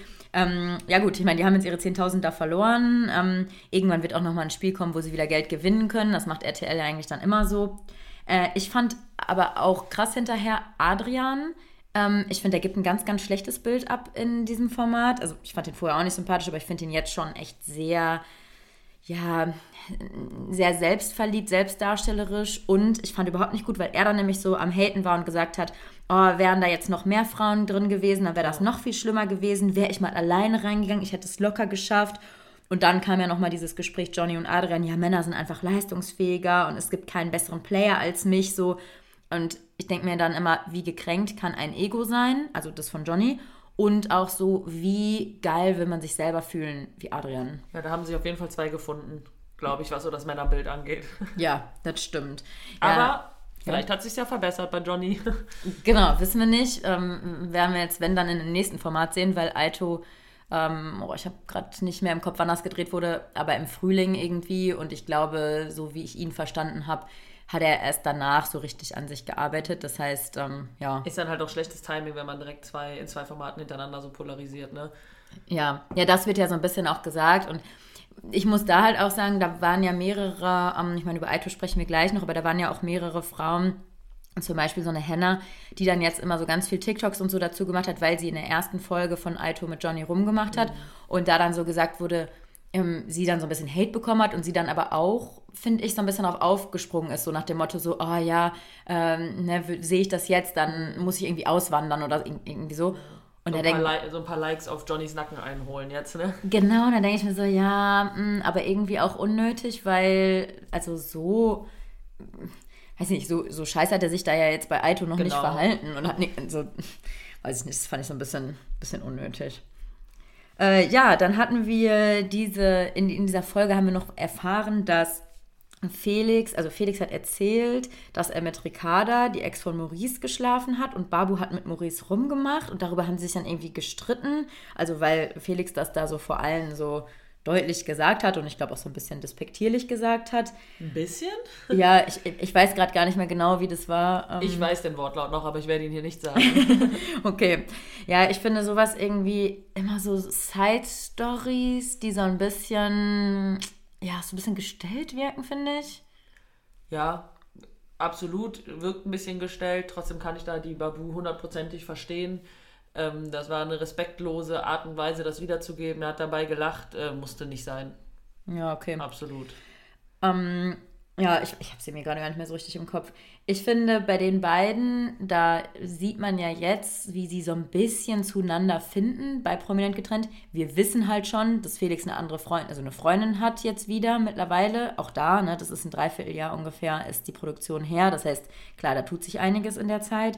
Ja gut, ich meine, die haben jetzt ihre 10.000 da verloren. Irgendwann wird auch nochmal ein Spiel kommen, wo sie wieder Geld gewinnen können. Das macht RTL ja eigentlich dann immer so. Ich fand aber auch krass hinterher Adrian. Ich finde, der gibt ein ganz, ganz schlechtes Bild ab in diesem Format. Also ich fand ihn vorher auch nicht sympathisch, aber ich finde ihn jetzt schon echt sehr... ja, sehr selbstverliebt, selbstdarstellerisch und ich fand überhaupt nicht gut, weil er dann nämlich so am Haten war und gesagt hat, oh, wären da jetzt noch mehr Frauen drin gewesen, dann wäre das noch viel schlimmer gewesen, wäre ich mal alleine reingegangen, ich hätte es locker geschafft. Und dann kam ja nochmal dieses Gespräch Johnny und Adrian, ja, Männer sind einfach leistungsfähiger und es gibt keinen besseren Player als mich, so. Und ich denke mir dann immer, wie gekränkt kann ein Ego sein, also das von Johnny. Und auch so, wie geil will man sich selber fühlen wie Adrian. Ja, da haben sich auf jeden Fall 2 gefunden, glaube ich, was so das Männerbild angeht. Ja, das stimmt. Aber vielleicht hat es sich ja verbessert bei Johnny. Genau, wissen wir nicht. Werden wir jetzt, wenn, dann in dem nächsten Format sehen, weil Aito, ich habe gerade nicht mehr im Kopf, wann das gedreht wurde, aber im Frühling irgendwie. Und ich glaube, so wie ich ihn verstanden habe, hat er erst danach so richtig an sich gearbeitet. Das heißt, ja. Ist dann halt auch schlechtes Timing, wenn man direkt in 2 Formaten hintereinander so polarisiert, ne? Ja, das wird ja so ein bisschen auch gesagt. Und ich muss da halt auch sagen, da waren ja mehrere, ich meine, über Aito sprechen wir gleich noch, aber da waren ja auch mehrere Frauen, zum Beispiel so eine Henna, die dann jetzt immer so ganz viel TikToks und so dazu gemacht hat, weil sie in der ersten Folge von Aito mit Johnny rumgemacht hat und da dann so gesagt wurde, sie dann so ein bisschen Hate bekommen hat und sie dann aber auch, finde ich, so ein bisschen darauf aufgesprungen ist, so nach dem Motto so, oh ja, sehe ich das jetzt, dann muss ich irgendwie auswandern oder irgendwie so. Und so ein paar Likes auf Johnnys Nacken einholen jetzt, ne? Genau, und dann denke ich mir so, ja, aber irgendwie auch unnötig, weil, also so, weiß nicht, so scheiße hat er sich da ja jetzt bei Aito noch nicht verhalten und hat nicht, so, weiß ich nicht, das fand ich so ein bisschen unnötig. Ja, dann hatten wir in dieser Folge haben wir noch erfahren, dass Felix hat erzählt, dass er mit Ricarda, die Ex von Maurice, geschlafen hat und Babu hat mit Maurice rumgemacht und darüber haben sie sich dann irgendwie gestritten, also weil Felix das da so vor allen so deutlich gesagt hat und ich glaube auch so ein bisschen despektierlich gesagt hat. Ein bisschen? Ja, ich weiß gerade gar nicht mehr genau, wie das war. Ich weiß den Wortlaut noch, aber ich werde ihn hier nicht sagen. Okay. Ja, ich finde sowas irgendwie immer so Side-Stories, die so ein bisschen gestellt wirken, finde ich. Ja, absolut. Wirkt ein bisschen gestellt. Trotzdem kann ich da die Babu 100%ig verstehen. Das war eine respektlose Art und Weise, das wiederzugeben. Er hat dabei gelacht, musste nicht sein. Ja, okay. Absolut. Ja, ich habe sie mir gerade gar nicht mehr so richtig im Kopf. Ich finde, bei den beiden, da sieht man ja jetzt, wie sie so ein bisschen zueinander finden, bei Prominent getrennt. Wir wissen halt schon, dass Felix eine andere Freundin, also eine Freundin hat jetzt wieder mittlerweile. Auch da, ne, das ist ein Dreivierteljahr ungefähr, ist die Produktion her. Das heißt, klar, da tut sich einiges in der Zeit.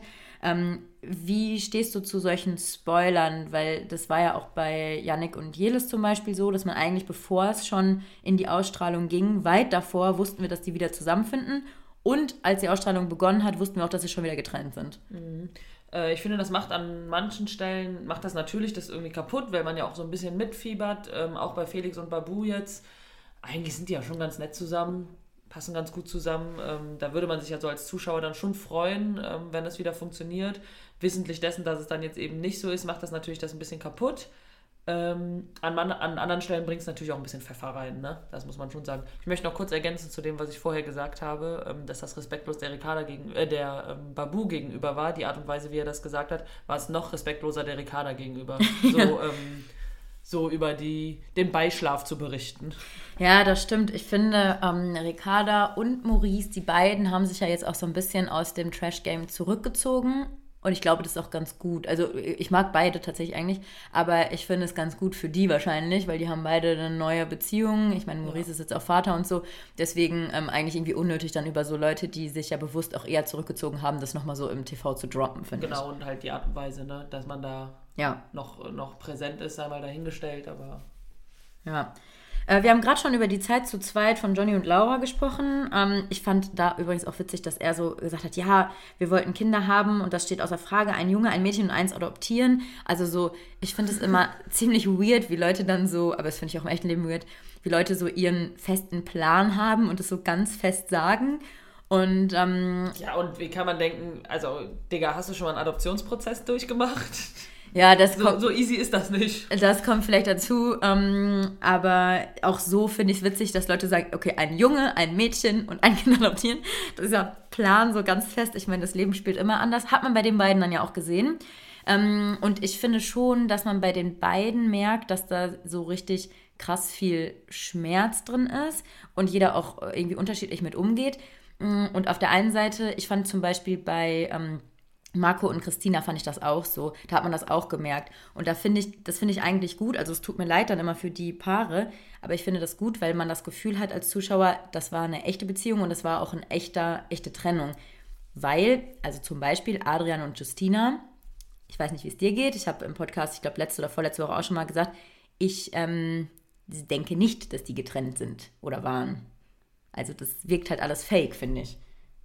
Wie stehst du zu solchen Spoilern? Weil das war ja auch bei Yannick und Jelis zum Beispiel so, dass man eigentlich, bevor es schon in die Ausstrahlung ging, weit davor wussten wir, dass die wieder zusammenfinden. Und als die Ausstrahlung begonnen hat, wussten wir auch, dass sie schon wieder getrennt sind. Ich finde, das macht an manchen Stellen, macht das natürlich das irgendwie kaputt, weil man ja auch so ein bisschen mitfiebert, auch bei Felix und Babu jetzt. Eigentlich sind die ja schon ganz nett zusammen, passen ganz gut zusammen. Da würde man sich ja so als Zuschauer dann schon freuen, wenn das wieder funktioniert. Wissentlich dessen, dass es dann jetzt eben nicht so ist, macht das natürlich das ein bisschen kaputt. An anderen Stellen bringt es natürlich auch ein bisschen Pfeffer rein, ne? Das muss man schon sagen. Ich möchte noch kurz ergänzen zu dem, was ich vorher gesagt habe, dass das respektlos der Ricarda der Babu gegenüber war. Die Art und Weise, wie er das gesagt hat, war es noch respektloser der Ricarda gegenüber. So über den Beischlaf zu berichten. Ja, das stimmt. Ich finde, Ricarda und Maurice, die beiden haben sich ja jetzt auch so ein bisschen aus dem Trash-Game zurückgezogen. Und ich glaube, das ist auch ganz gut. Also ich mag beide tatsächlich eigentlich, aber ich finde es ganz gut für die wahrscheinlich, weil die haben beide eine neue Beziehung. Ich meine, Maurice ist jetzt auch Vater und so. Deswegen eigentlich irgendwie unnötig dann über so Leute, die sich ja bewusst auch eher zurückgezogen haben, das nochmal so im TV zu droppen, finde ich. Genau, und halt die Art und Weise, ne, dass man da noch präsent ist, sei mal dahingestellt, aber... Ja. Wir haben gerade schon über die Zeit zu zweit von Johnny und Laura gesprochen. Ich fand da übrigens auch witzig, dass er so gesagt hat, ja, wir wollten Kinder haben und das steht außer Frage, ein Junge, ein Mädchen und eins adoptieren. Also so, ich finde es immer ziemlich weird, wie Leute dann so, aber das finde ich auch im echten Leben weird, wie Leute so ihren festen Plan haben und es so ganz fest sagen. Und ja, und wie kann man denken, also, Digga, hast du schon mal einen Adoptionsprozess durchgemacht? Ja, das kommt, so easy ist das nicht. Das kommt vielleicht dazu, aber auch so finde ich es witzig, dass Leute sagen, okay, ein Junge, ein Mädchen und ein Kind adoptieren. Das ist ja Plan so ganz fest. Ich meine, das Leben spielt immer anders. Hat man bei den beiden dann ja auch gesehen. Und ich finde schon, dass man bei den beiden merkt, dass da so richtig krass viel Schmerz drin ist und jeder auch irgendwie unterschiedlich mit umgeht. Und auf der einen Seite, ich fand zum Beispiel bei... Marco und Christina fand ich das auch so. Da hat man das auch gemerkt. Und das finde ich eigentlich gut. Also es tut mir leid dann immer für die Paare, aber ich finde das gut, weil man das Gefühl hat als Zuschauer, das war eine echte Beziehung und das war auch eine echte Trennung. Weil, also zum Beispiel Adrian und Justina, ich weiß nicht, wie es dir geht, ich habe im Podcast, ich glaube letzte oder vorletzte Woche auch schon mal gesagt, ich denke nicht, dass die getrennt sind oder waren. Also das wirkt halt alles fake, finde ich.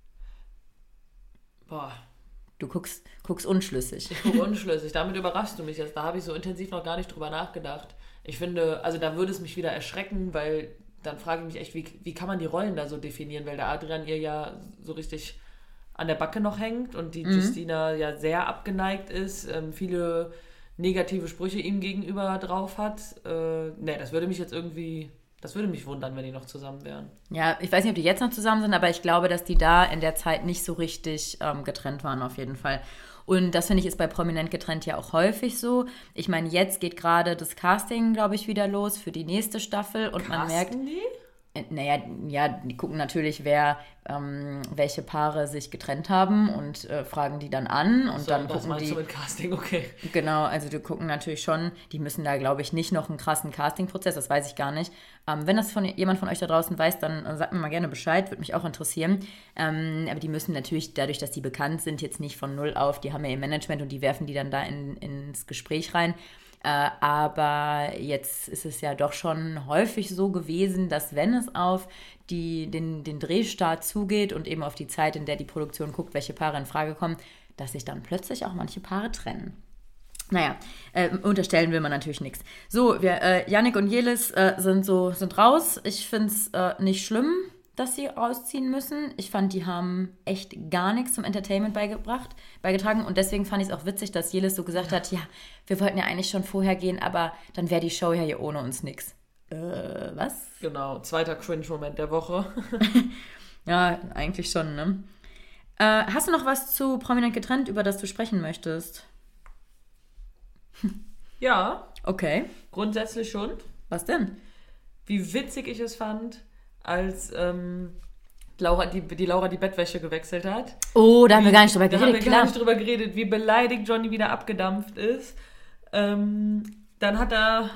Boah. Du guckst unschlüssig. Ich gucke unschlüssig. Damit überraschst du mich jetzt. Da habe ich so intensiv noch gar nicht drüber nachgedacht. Ich finde, also da würde es mich wieder erschrecken, weil dann frage ich mich echt, wie kann man die Rollen da so definieren? Weil der Adrian ihr ja so richtig an der Backe noch hängt und die Justina ja sehr abgeneigt ist, viele negative Sprüche ihm gegenüber drauf hat. Das würde mich jetzt irgendwie... Das würde mich wundern, wenn die noch zusammen wären. Ja, ich weiß nicht, ob die jetzt noch zusammen sind, aber ich glaube, dass die da in der Zeit nicht so richtig getrennt waren, auf jeden Fall. Und das, finde ich, ist bei Prominent getrennt ja auch häufig so. Ich meine, jetzt geht gerade das Casting, glaube ich, wieder los für die nächste Staffel. Und man merkt... Die? Naja, ja, die gucken natürlich, welche Paare sich getrennt haben und fragen die dann an. Und so, dann das gucken meinst die. Du mit Casting, okay. Genau, also die gucken natürlich schon, die müssen da, glaube ich, nicht noch einen krassen Casting-Prozess, das weiß ich gar nicht. Wenn das jemand von euch da draußen weiß, dann sagt mir mal gerne Bescheid, würde mich auch interessieren. Aber die müssen natürlich, dadurch, dass die bekannt sind, jetzt nicht von null auf, die haben ja ihr Management und die werfen die dann da ins Gespräch rein. Aber jetzt ist es ja doch schon häufig so gewesen, dass wenn es auf den Drehstart zugeht und eben auf die Zeit, in der die Produktion guckt, welche Paare in Frage kommen, dass sich dann plötzlich auch manche Paare trennen. Naja, unterstellen will man natürlich nichts. So, Yannick und Jelis sind raus. Ich finde es nicht schlimm, dass sie rausziehen müssen. Ich fand, die haben echt gar nichts zum Entertainment beigetragen und deswegen fand ich es auch witzig, dass Jelis so gesagt hat, ja, wir wollten ja eigentlich schon vorher gehen, aber dann wäre die Show ja hier ohne uns nix. Was? Genau, zweiter Cringe-Moment der Woche. Ja, eigentlich schon, ne? Hast du noch was zu Prominent getrennt, über das du sprechen möchtest? Ja. Okay. Grundsätzlich schon. Was denn? Wie witzig ich es fand, als Laura die Bettwäsche gewechselt hat. Oh, da haben wir gar nicht drüber Da geredet, haben wir gar nicht drüber geredet, wie beleidigt Johnny wieder abgedampft ist. Dann hat er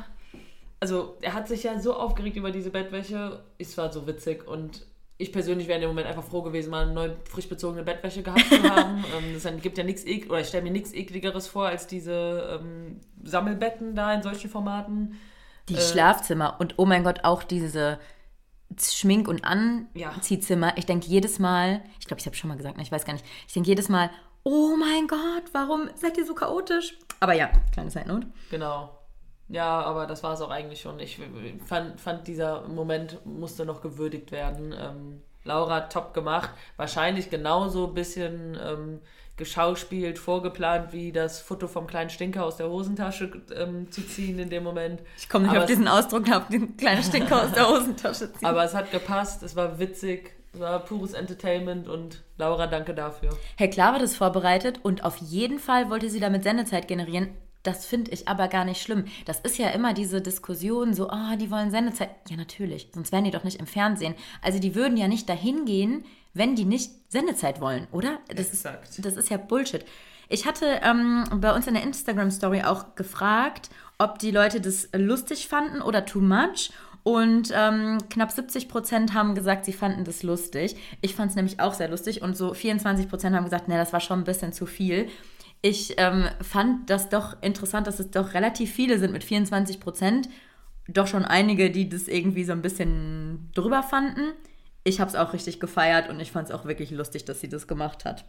hat sich ja so aufgeregt über diese Bettwäsche. Es war so witzig und ich persönlich wäre in dem Moment einfach froh gewesen, mal eine neu frisch bezogene Bettwäsche gehabt zu haben. Es gibt ja nichts ich stelle mir nichts Ekligeres vor als diese Sammelbetten da in solchen Formaten. Die Schlafzimmer und oh mein Gott, auch diese Schmink- und Anziehzimmer. Ich denke jedes Mal, ich glaube, ich habe schon mal gesagt, ich weiß gar nicht, ich denke jedes Mal, oh mein Gott, warum seid ihr so chaotisch? Aber ja, kleine Zeitnot. Genau. Ja, aber das war es auch eigentlich schon. Ich fand, dieser Moment musste noch gewürdigt werden. Laura top gemacht. Wahrscheinlich genauso ein bisschen geschauspielt, vorgeplant, wie das Foto vom kleinen Stinker aus der Hosentasche zu ziehen in dem Moment. Ich komme nicht auf diesen Ausdruck, auf den kleinen Stinker aus der Hosentasche ziehen. Aber es hat gepasst, es war witzig, es war pures Entertainment und Laura, danke dafür. Hey, klar war das vorbereitet und auf jeden Fall wollte sie damit Sendezeit generieren. Das finde ich aber gar nicht schlimm. Das ist ja immer diese Diskussion, so, die wollen Sendezeit. Ja, natürlich, sonst wären die doch nicht im Fernsehen. Also die würden ja nicht dahin gehen, wenn die nicht Sendezeit wollen, oder? Das ist ja Bullshit. Ich hatte bei uns in der Instagram-Story auch gefragt, ob die Leute das lustig fanden oder too much. Und knapp 70% haben gesagt, sie fanden das lustig. Ich fand es nämlich auch sehr lustig. Und so 24% haben gesagt, das war schon ein bisschen zu viel. Ich fand das doch interessant, dass es doch relativ viele sind mit 24%. Doch schon einige, die das irgendwie so ein bisschen drüber fanden. Ich habe es auch richtig gefeiert und ich fand es auch wirklich lustig, dass sie das gemacht hat.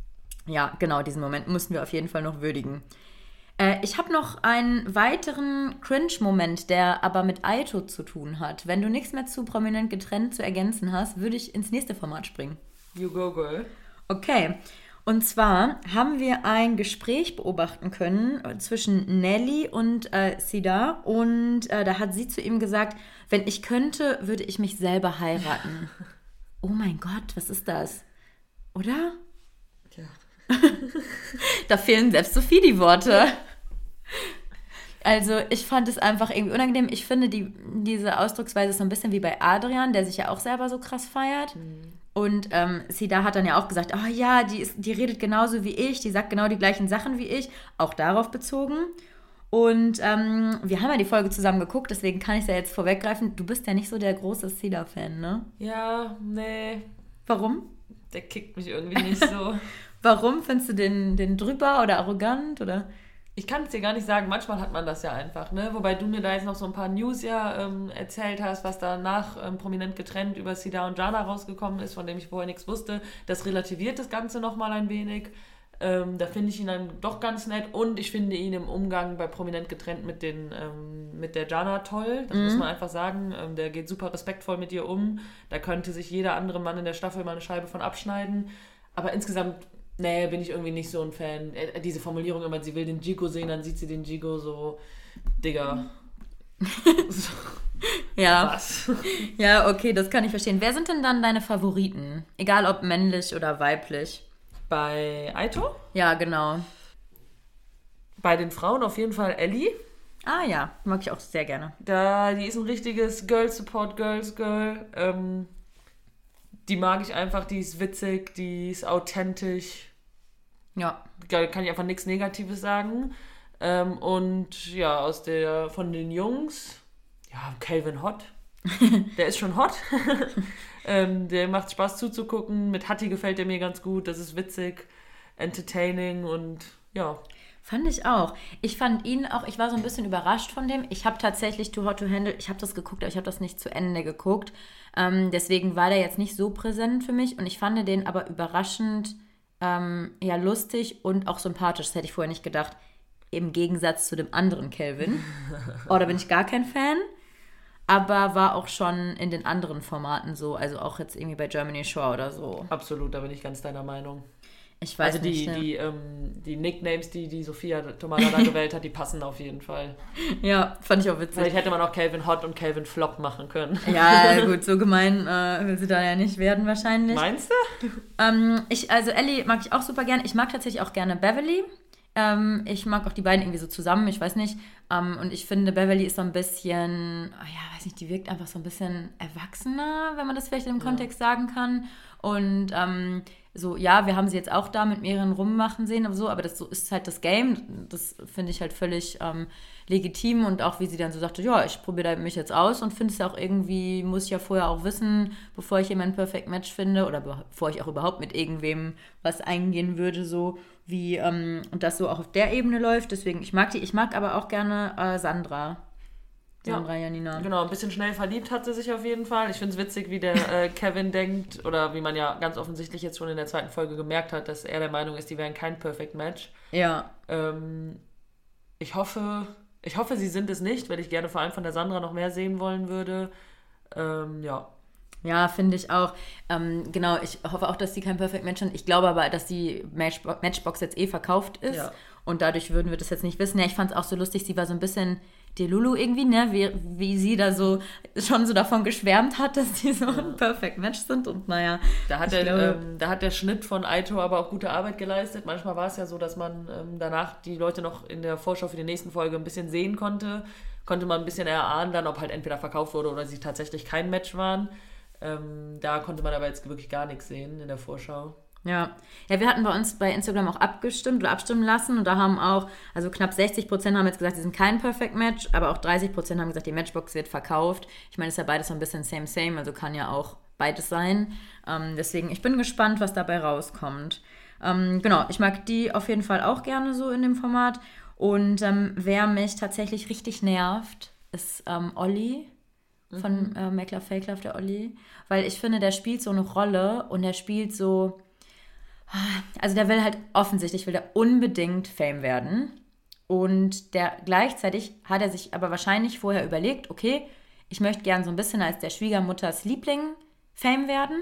Ja, genau, diesen Moment müssen wir auf jeden Fall noch würdigen. Ich habe noch einen weiteren Cringe-Moment, der aber mit Aito zu tun hat. Wenn du nichts mehr zu prominent getrennt zu ergänzen hast, würde ich ins nächste Format springen. You go, girl. Okay. Und zwar haben wir ein Gespräch beobachten können zwischen Nelly und Sida und da hat sie zu ihm gesagt, wenn ich könnte, würde ich mich selber heiraten. Oh mein Gott, was ist das? Oder? Ja. Da fehlen selbst Sophie die Worte. Also ich fand es einfach irgendwie unangenehm. Ich finde, diese Ausdrucksweise ist so ein bisschen wie bei Adrian, der sich ja auch selber so krass feiert. Und Sida hat dann ja auch gesagt, oh ja, die redet genauso wie ich, die sagt genau die gleichen Sachen wie ich, auch darauf bezogen. Und wir haben ja die Folge zusammen geguckt, deswegen kann ich es ja jetzt vorweggreifen. Du bist ja nicht so der große Sida-Fan, ne? Ja, nee. Warum? Der kickt mich irgendwie nicht so. Warum? Findest du den drüber oder arrogant, oder? Ich kann es dir gar nicht sagen, manchmal hat man das ja einfach, ne? Wobei du mir da jetzt noch so ein paar News erzählt hast, was danach prominent getrennt über Sida und Jana rausgekommen ist, von dem ich vorher nichts wusste. Das relativiert das Ganze nochmal ein wenig. Da finde ich ihn dann doch ganz nett und ich finde ihn im Umgang bei prominent getrennt mit der Jana toll. Das muss man einfach sagen. Der geht super respektvoll mit ihr um. Da könnte sich jeder andere Mann in der Staffel mal eine Scheibe von abschneiden. Aber insgesamt bin ich irgendwie nicht so ein Fan. Diese Formulierung immer, sie will den Gigo sehen, dann sieht sie den Gigo so, Digga. Ja. Was? Ja, okay, das kann ich verstehen. Wer sind denn dann deine Favoriten? Egal ob männlich oder weiblich. Bei Aito? Ja, genau. Bei den Frauen auf jeden Fall Ellie. Ah ja, mag ich auch sehr gerne. Die ist ein richtiges Girl-Support-Girls-Girl. Die mag ich einfach, die ist witzig, die ist authentisch. Ja. Da kann ich einfach nichts Negatives sagen. Und ja, von den Jungs, ja, Calvin Hott. Der ist schon hot. Der macht Spaß zuzugucken. Mit Hatti gefällt er mir ganz gut. Das ist witzig, entertaining und ja. Fand ich auch. Ich fand ihn auch, ich war so ein bisschen überrascht von dem. Ich habe tatsächlich Too Hot to Handle, ich habe das geguckt, aber ich habe das nicht zu Ende geguckt. Deswegen war der jetzt nicht so präsent für mich und ich fand den aber überraschend lustig und auch sympathisch. Das hätte ich vorher nicht gedacht. Im Gegensatz zu dem anderen Calvin. Oh, da bin ich gar kein Fan. Aber war auch schon in den anderen Formaten so, also auch jetzt irgendwie bei Germany Shore oder so. Absolut, da bin ich ganz deiner Meinung. Ich weiß also nicht. Die Nicknames, die Sophia Tomala da gewählt hat, die passen auf jeden Fall. Ja, fand ich auch witzig. Vielleicht hätte man auch Calvin Hot und Calvin Flop machen können. Ja, gut, so gemein will sie da ja nicht werden wahrscheinlich. Meinst du? Also Ellie mag ich auch super gerne. Ich mag tatsächlich auch gerne Beverly. Ich mag auch die beiden irgendwie so zusammen, ich weiß nicht. Und ich finde, Beverly ist so ein bisschen, weiß nicht, die wirkt einfach so ein bisschen erwachsener, wenn man das vielleicht im Kontext sagen kann. Und wir haben sie jetzt auch da mit mehreren rummachen sehen, aber das so ist halt das Game. Das finde ich halt völlig legitim. Und auch wie sie dann so sagte, ja, ich probiere mich jetzt aus und finde es ja auch irgendwie, muss ich ja vorher auch wissen, bevor ich jemanden Perfect Match finde oder bevor ich auch überhaupt mit irgendwem was eingehen würde, so wie und das so auch auf der Ebene läuft. Deswegen, ich mag aber auch gerne Sandra. Sandra Janina. Genau, ein bisschen schnell verliebt hat sie sich auf jeden Fall. Ich finde es witzig, wie der Kevin denkt, oder wie man ja ganz offensichtlich jetzt schon in der zweiten Folge gemerkt hat, dass er der Meinung ist, die wären kein Perfect Match. Ja. Ich hoffe, sie sind es nicht, weil ich gerne vor allem von der Sandra noch mehr sehen wollen würde. Ja, finde ich auch. Genau, ich hoffe auch, dass sie kein Perfect Match sind. Ich glaube aber, dass die Matchbox jetzt verkauft ist. Ja. Und dadurch würden wir das jetzt nicht wissen. Ja, ich fand es auch so lustig, sie war so ein bisschen Delulu irgendwie, ne? Wie sie da so schon so davon geschwärmt hat, dass die so ein Perfect Match sind. Und naja, da hat der Schnitt von Aito aber auch gute Arbeit geleistet. Manchmal war es ja so, dass man danach die Leute noch in der Vorschau für die nächsten Folge ein bisschen sehen konnte. Konnte man ein bisschen erahnen dann, ob halt entweder verkauft wurde oder sie tatsächlich kein Match waren. Da konnte man aber jetzt wirklich gar nichts sehen in der Vorschau. Ja, wir hatten bei uns bei Instagram auch abstimmen lassen und da haben auch, also knapp 60% haben jetzt gesagt, sie sind kein Perfect Match, aber auch 30% haben gesagt, die Matchbox wird verkauft. Ich meine, es ist ja beides so ein bisschen same, also kann ja auch beides sein. Deswegen, ich bin gespannt, was dabei rauskommt. Genau, ich mag die auf jeden Fall auch gerne so in dem Format. Und wer mich tatsächlich richtig nervt, ist Olli. Von Make Love Fake Love, der Olli. Weil ich finde, der spielt so eine Rolle und der spielt so... Also der will halt offensichtlich, unbedingt Fame werden. Und gleichzeitig hat er sich aber wahrscheinlich vorher überlegt, okay, ich möchte gern so ein bisschen als der Schwiegermutters Liebling Fame werden.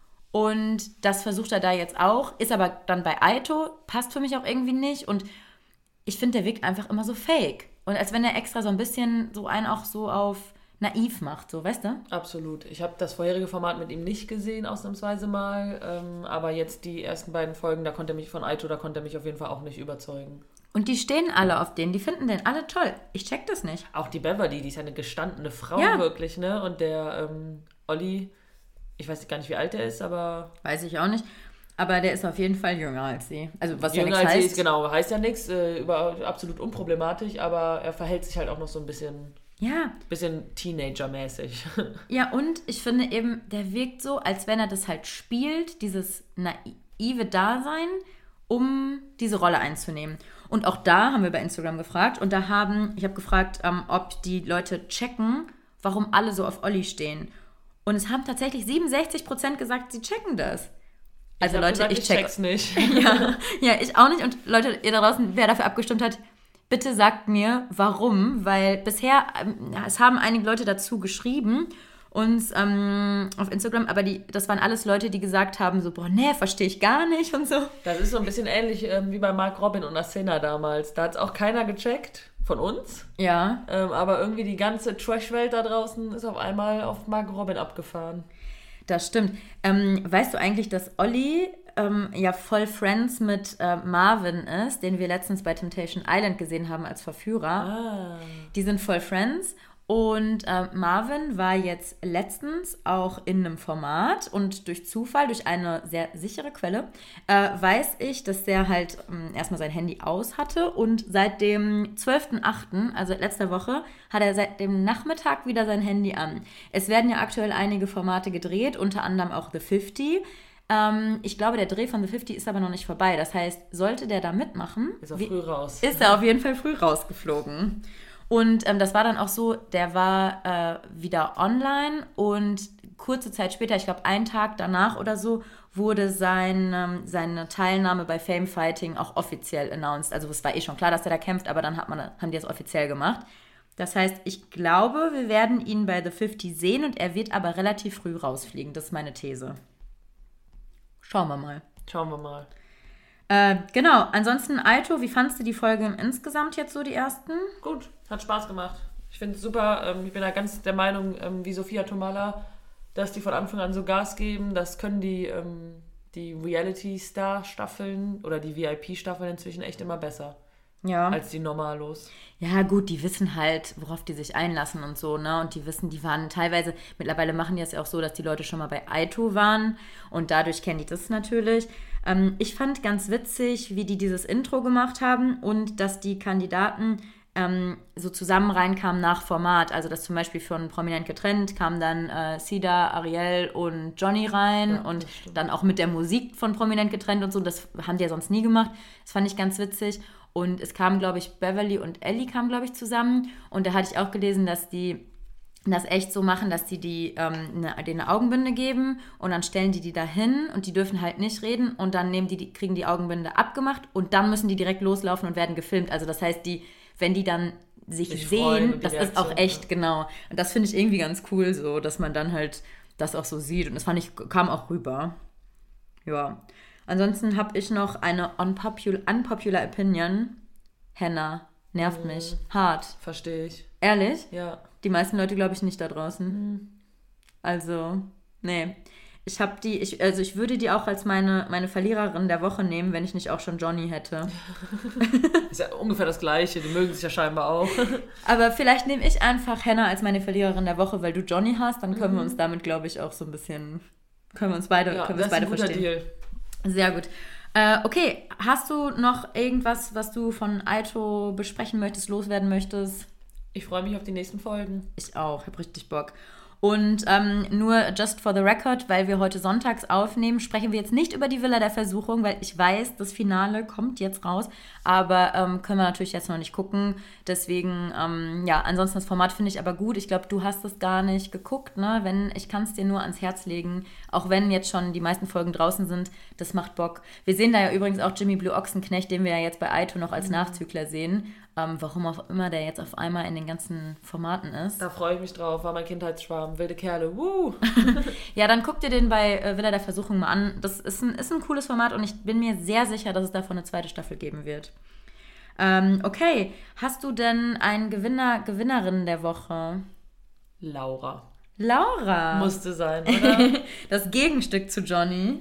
Und das versucht er da jetzt auch, ist aber dann bei Aito, passt für mich auch irgendwie nicht. Und ich finde, der wirkt einfach immer so fake. Und als wenn er extra so ein bisschen so einen auch so auf naiv macht, so, weißt du? Absolut. Ich habe das vorherige Format mit ihm nicht gesehen, ausnahmsweise mal. Aber jetzt die ersten beiden Folgen, da konnte er mich auf jeden Fall auch nicht überzeugen. Und die stehen alle auf den, die finden den alle toll. Ich check das nicht. Auch die Beverly, die ist ja eine gestandene Frau wirklich, ne? Und der Olli, ich weiß gar nicht, wie alt der ist, aber... Weiß ich auch nicht. Aber der ist auf jeden Fall jünger als sie. Also was jünger ja nichts heißt. Genau, heißt ja nichts, absolut unproblematisch, aber er verhält sich halt auch noch so ein bisschen... Ja. Bisschen Teenager-mäßig. Ja, und ich finde eben, der wirkt so, als wenn er das halt spielt, dieses naive Dasein, um diese Rolle einzunehmen. Und auch da haben wir bei Instagram gefragt und ich habe gefragt, ob die Leute checken, warum alle so auf Olli stehen. Und es haben tatsächlich 67% gesagt, sie checken das. Also Leute, ich check's nicht. Ja, ich auch nicht. Und Leute, ihr da draußen, wer dafür abgestimmt hat, bitte sagt mir, warum, weil bisher, es haben einige Leute dazu geschrieben, uns auf Instagram, aber das waren alles Leute, die gesagt haben, so, boah, nee, verstehe ich gar nicht und so. Das ist so ein bisschen ähnlich wie bei Mark Robin und Asena damals. Da hat es auch keiner gecheckt von uns. Ja. Aber irgendwie die ganze Trash-Welt da draußen ist auf einmal auf Mark Robin abgefahren. Das stimmt. Weißt du eigentlich, dass Olli voll Friends mit Marvin ist, den wir letztens bei Temptation Island gesehen haben als Verführer. Die sind voll Friends und Marvin war jetzt letztens auch in einem Format und durch Zufall, durch eine sehr sichere Quelle, weiß ich, dass der halt erstmal sein Handy aus hatte und seit dem 12.08., also letzter Woche, hat er seit dem Nachmittag wieder sein Handy an. Es werden ja aktuell einige Formate gedreht, unter anderem auch The 50. Ich glaube, der Dreh von The 50 ist aber noch nicht vorbei. Das heißt, sollte der da mitmachen, ist er früh raus. Ist er auf jeden Fall früh rausgeflogen. Und das war dann auch so, der war wieder online und kurze Zeit später, ich glaube einen Tag danach oder so, wurde seine Teilnahme bei Fame Fighting auch offiziell announced. Also es war schon klar, dass er da kämpft, aber dann haben die es offiziell gemacht. Das heißt, ich glaube, wir werden ihn bei The 50 sehen und er wird aber relativ früh rausfliegen. Das ist meine These. Schauen wir mal. Genau, ansonsten Aito, wie fandst du die Folge insgesamt jetzt so, die ersten? Gut, hat Spaß gemacht. Ich finde es super, ich bin da ganz der Meinung, wie Sophia Tomala, dass die von Anfang an so Gas geben. Das können die Reality-Star-Staffeln oder die VIP-Staffeln inzwischen echt immer besser. Ja. als die Normalos. Ja, gut, die wissen halt, worauf die sich einlassen und so, ne? Und die wissen, die waren teilweise, mittlerweile machen die es ja auch so, dass die Leute schon mal bei Aito waren und dadurch kennen die das natürlich. Ich fand ganz witzig, wie die dieses Intro gemacht haben und dass die Kandidaten so zusammen reinkamen nach Format. Also, dass zum Beispiel von Prominent getrennt kamen dann Sida, Ariel und Johnny rein und dann auch mit der Musik von Prominent getrennt und so. Das haben die ja sonst nie gemacht. Das fand ich ganz witzig. Und es kamen, glaube ich, Beverly und Ellie kamen, glaube ich, zusammen. Und da hatte ich auch gelesen, dass die das echt so machen, dass die denen eine Augenbinde geben und dann stellen die da hin und die dürfen halt nicht reden und dann kriegen die Augenbinde abgemacht und dann müssen die direkt loslaufen und werden gefilmt. Also das heißt, wenn die dann sich sehen, das ist auch echt, genau. Und das finde ich irgendwie ganz cool so, dass man dann halt das auch so sieht. Und das kam auch rüber. Ja. Ansonsten habe ich noch eine unpopular Opinion. Henna nervt mich. Hart. Verstehe ich. Ehrlich? Ja. Die meisten Leute, glaube ich, nicht da draußen. Also, nee. Ich würde die auch als meine Verliererin der Woche nehmen, wenn ich nicht auch schon Johnny hätte. Ist ja ungefähr das Gleiche. Die mögen sich ja scheinbar auch. Aber vielleicht nehme ich einfach Henna als meine Verliererin der Woche, weil du Johnny hast. Dann können wir uns damit, glaube ich, auch so ein bisschen... Können wir beide verstehen. Deal. Sehr gut. Okay, hast du noch irgendwas, was du von Aito besprechen möchtest, loswerden möchtest? Ich freue mich auf die nächsten Folgen. Ich auch, ich habe richtig Bock. Und nur just for the record, weil wir heute sonntags aufnehmen, sprechen wir jetzt nicht über die Villa der Versuchung, weil ich weiß, das Finale kommt jetzt raus, aber können wir natürlich jetzt noch nicht gucken. Deswegen, ansonsten das Format finde ich aber gut. Ich glaube, du hast es gar nicht geguckt, ne? Ich kann es dir nur ans Herz legen, auch wenn jetzt schon die meisten Folgen draußen sind, das macht Bock. Wir sehen da ja übrigens auch Jimmy Blue Ochsenknecht, den wir ja jetzt bei Aito noch als Nachzügler sehen. Warum auch immer der jetzt auf einmal in den ganzen Formaten ist. Da freue ich mich drauf, war mein Kindheitsschwarm. Wilde Kerle, Ja, dann guck dir den bei Villa der Versuchung mal an. Das ist ein cooles Format und ich bin mir sehr sicher, dass es davon eine zweite Staffel geben wird. Okay, hast du denn einen Gewinnerin der Woche? Laura. Musste sein, oder? Das Gegenstück zu Johnny.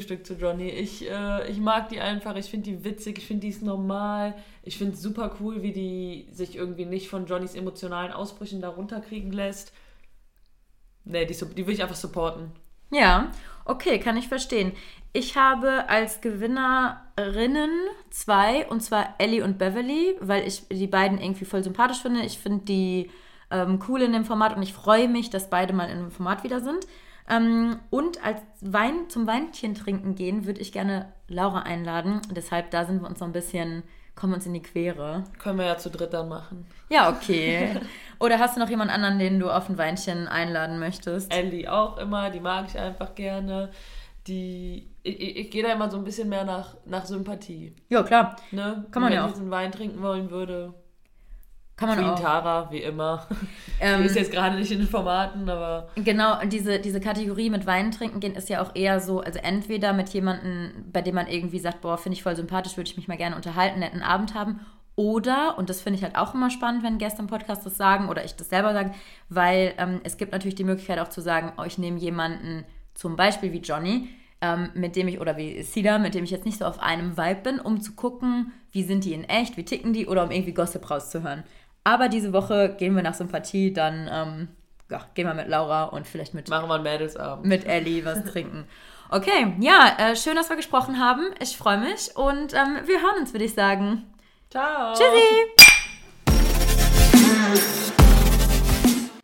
Ich mag die einfach, ich finde die witzig, ich finde die ist normal. Ich finde es super cool, wie die sich irgendwie nicht von Johnnys emotionalen Ausbrüchen da runterkriegen lässt. Nee, die will ich einfach supporten. Ja, okay, kann ich verstehen. Ich habe als Gewinnerinnen 2, und zwar Ellie und Beverly, weil ich die beiden irgendwie voll sympathisch finde. Ich finde die cool in dem Format und ich freue mich, dass beide mal in dem Format wieder sind. Und als zum Weinchen trinken gehen, würde ich gerne Laura einladen. Deshalb, da sind wir uns so ein bisschen, kommen wir uns in die Quere. Können wir ja zu dritt dann machen. Ja, okay. Oder hast du noch jemand anderen, den du auf ein Weinchen einladen möchtest? Ellie auch immer, die mag ich einfach gerne. Ich gehe da immer so ein bisschen mehr nach Sympathie. Ja, klar. Ne? Kann man ja auch. Wenn ich diesen Wein trinken wollen würde... Kann man Queen auch. Tara, wie immer. Die ist jetzt gerade nicht in den Formaten, aber... Genau, und diese Kategorie mit Wein trinken gehen ist ja auch eher so, also entweder mit jemandem, bei dem man irgendwie sagt, boah, finde ich voll sympathisch, würde ich mich mal gerne unterhalten, einen netten Abend haben. Oder, und das finde ich halt auch immer spannend, wenn Gäste im Podcast das sagen oder ich das selber sage, weil es gibt natürlich die Möglichkeit auch zu sagen, ich nehme jemanden, zum Beispiel wie Johnny, mit dem ich, oder wie Sida, mit dem ich jetzt nicht so auf einem Vibe bin, um zu gucken, wie sind die in echt, wie ticken die, oder um irgendwie Gossip rauszuhören. Aber diese Woche gehen wir nach Sympathie, dann gehen wir mit Laura und vielleicht machen wir einen Mädelsabend. Mit Ellie was trinken. Okay, ja, schön, dass wir gesprochen haben. Ich freue mich und wir hören uns, würde ich sagen. Ciao. Tschüssi.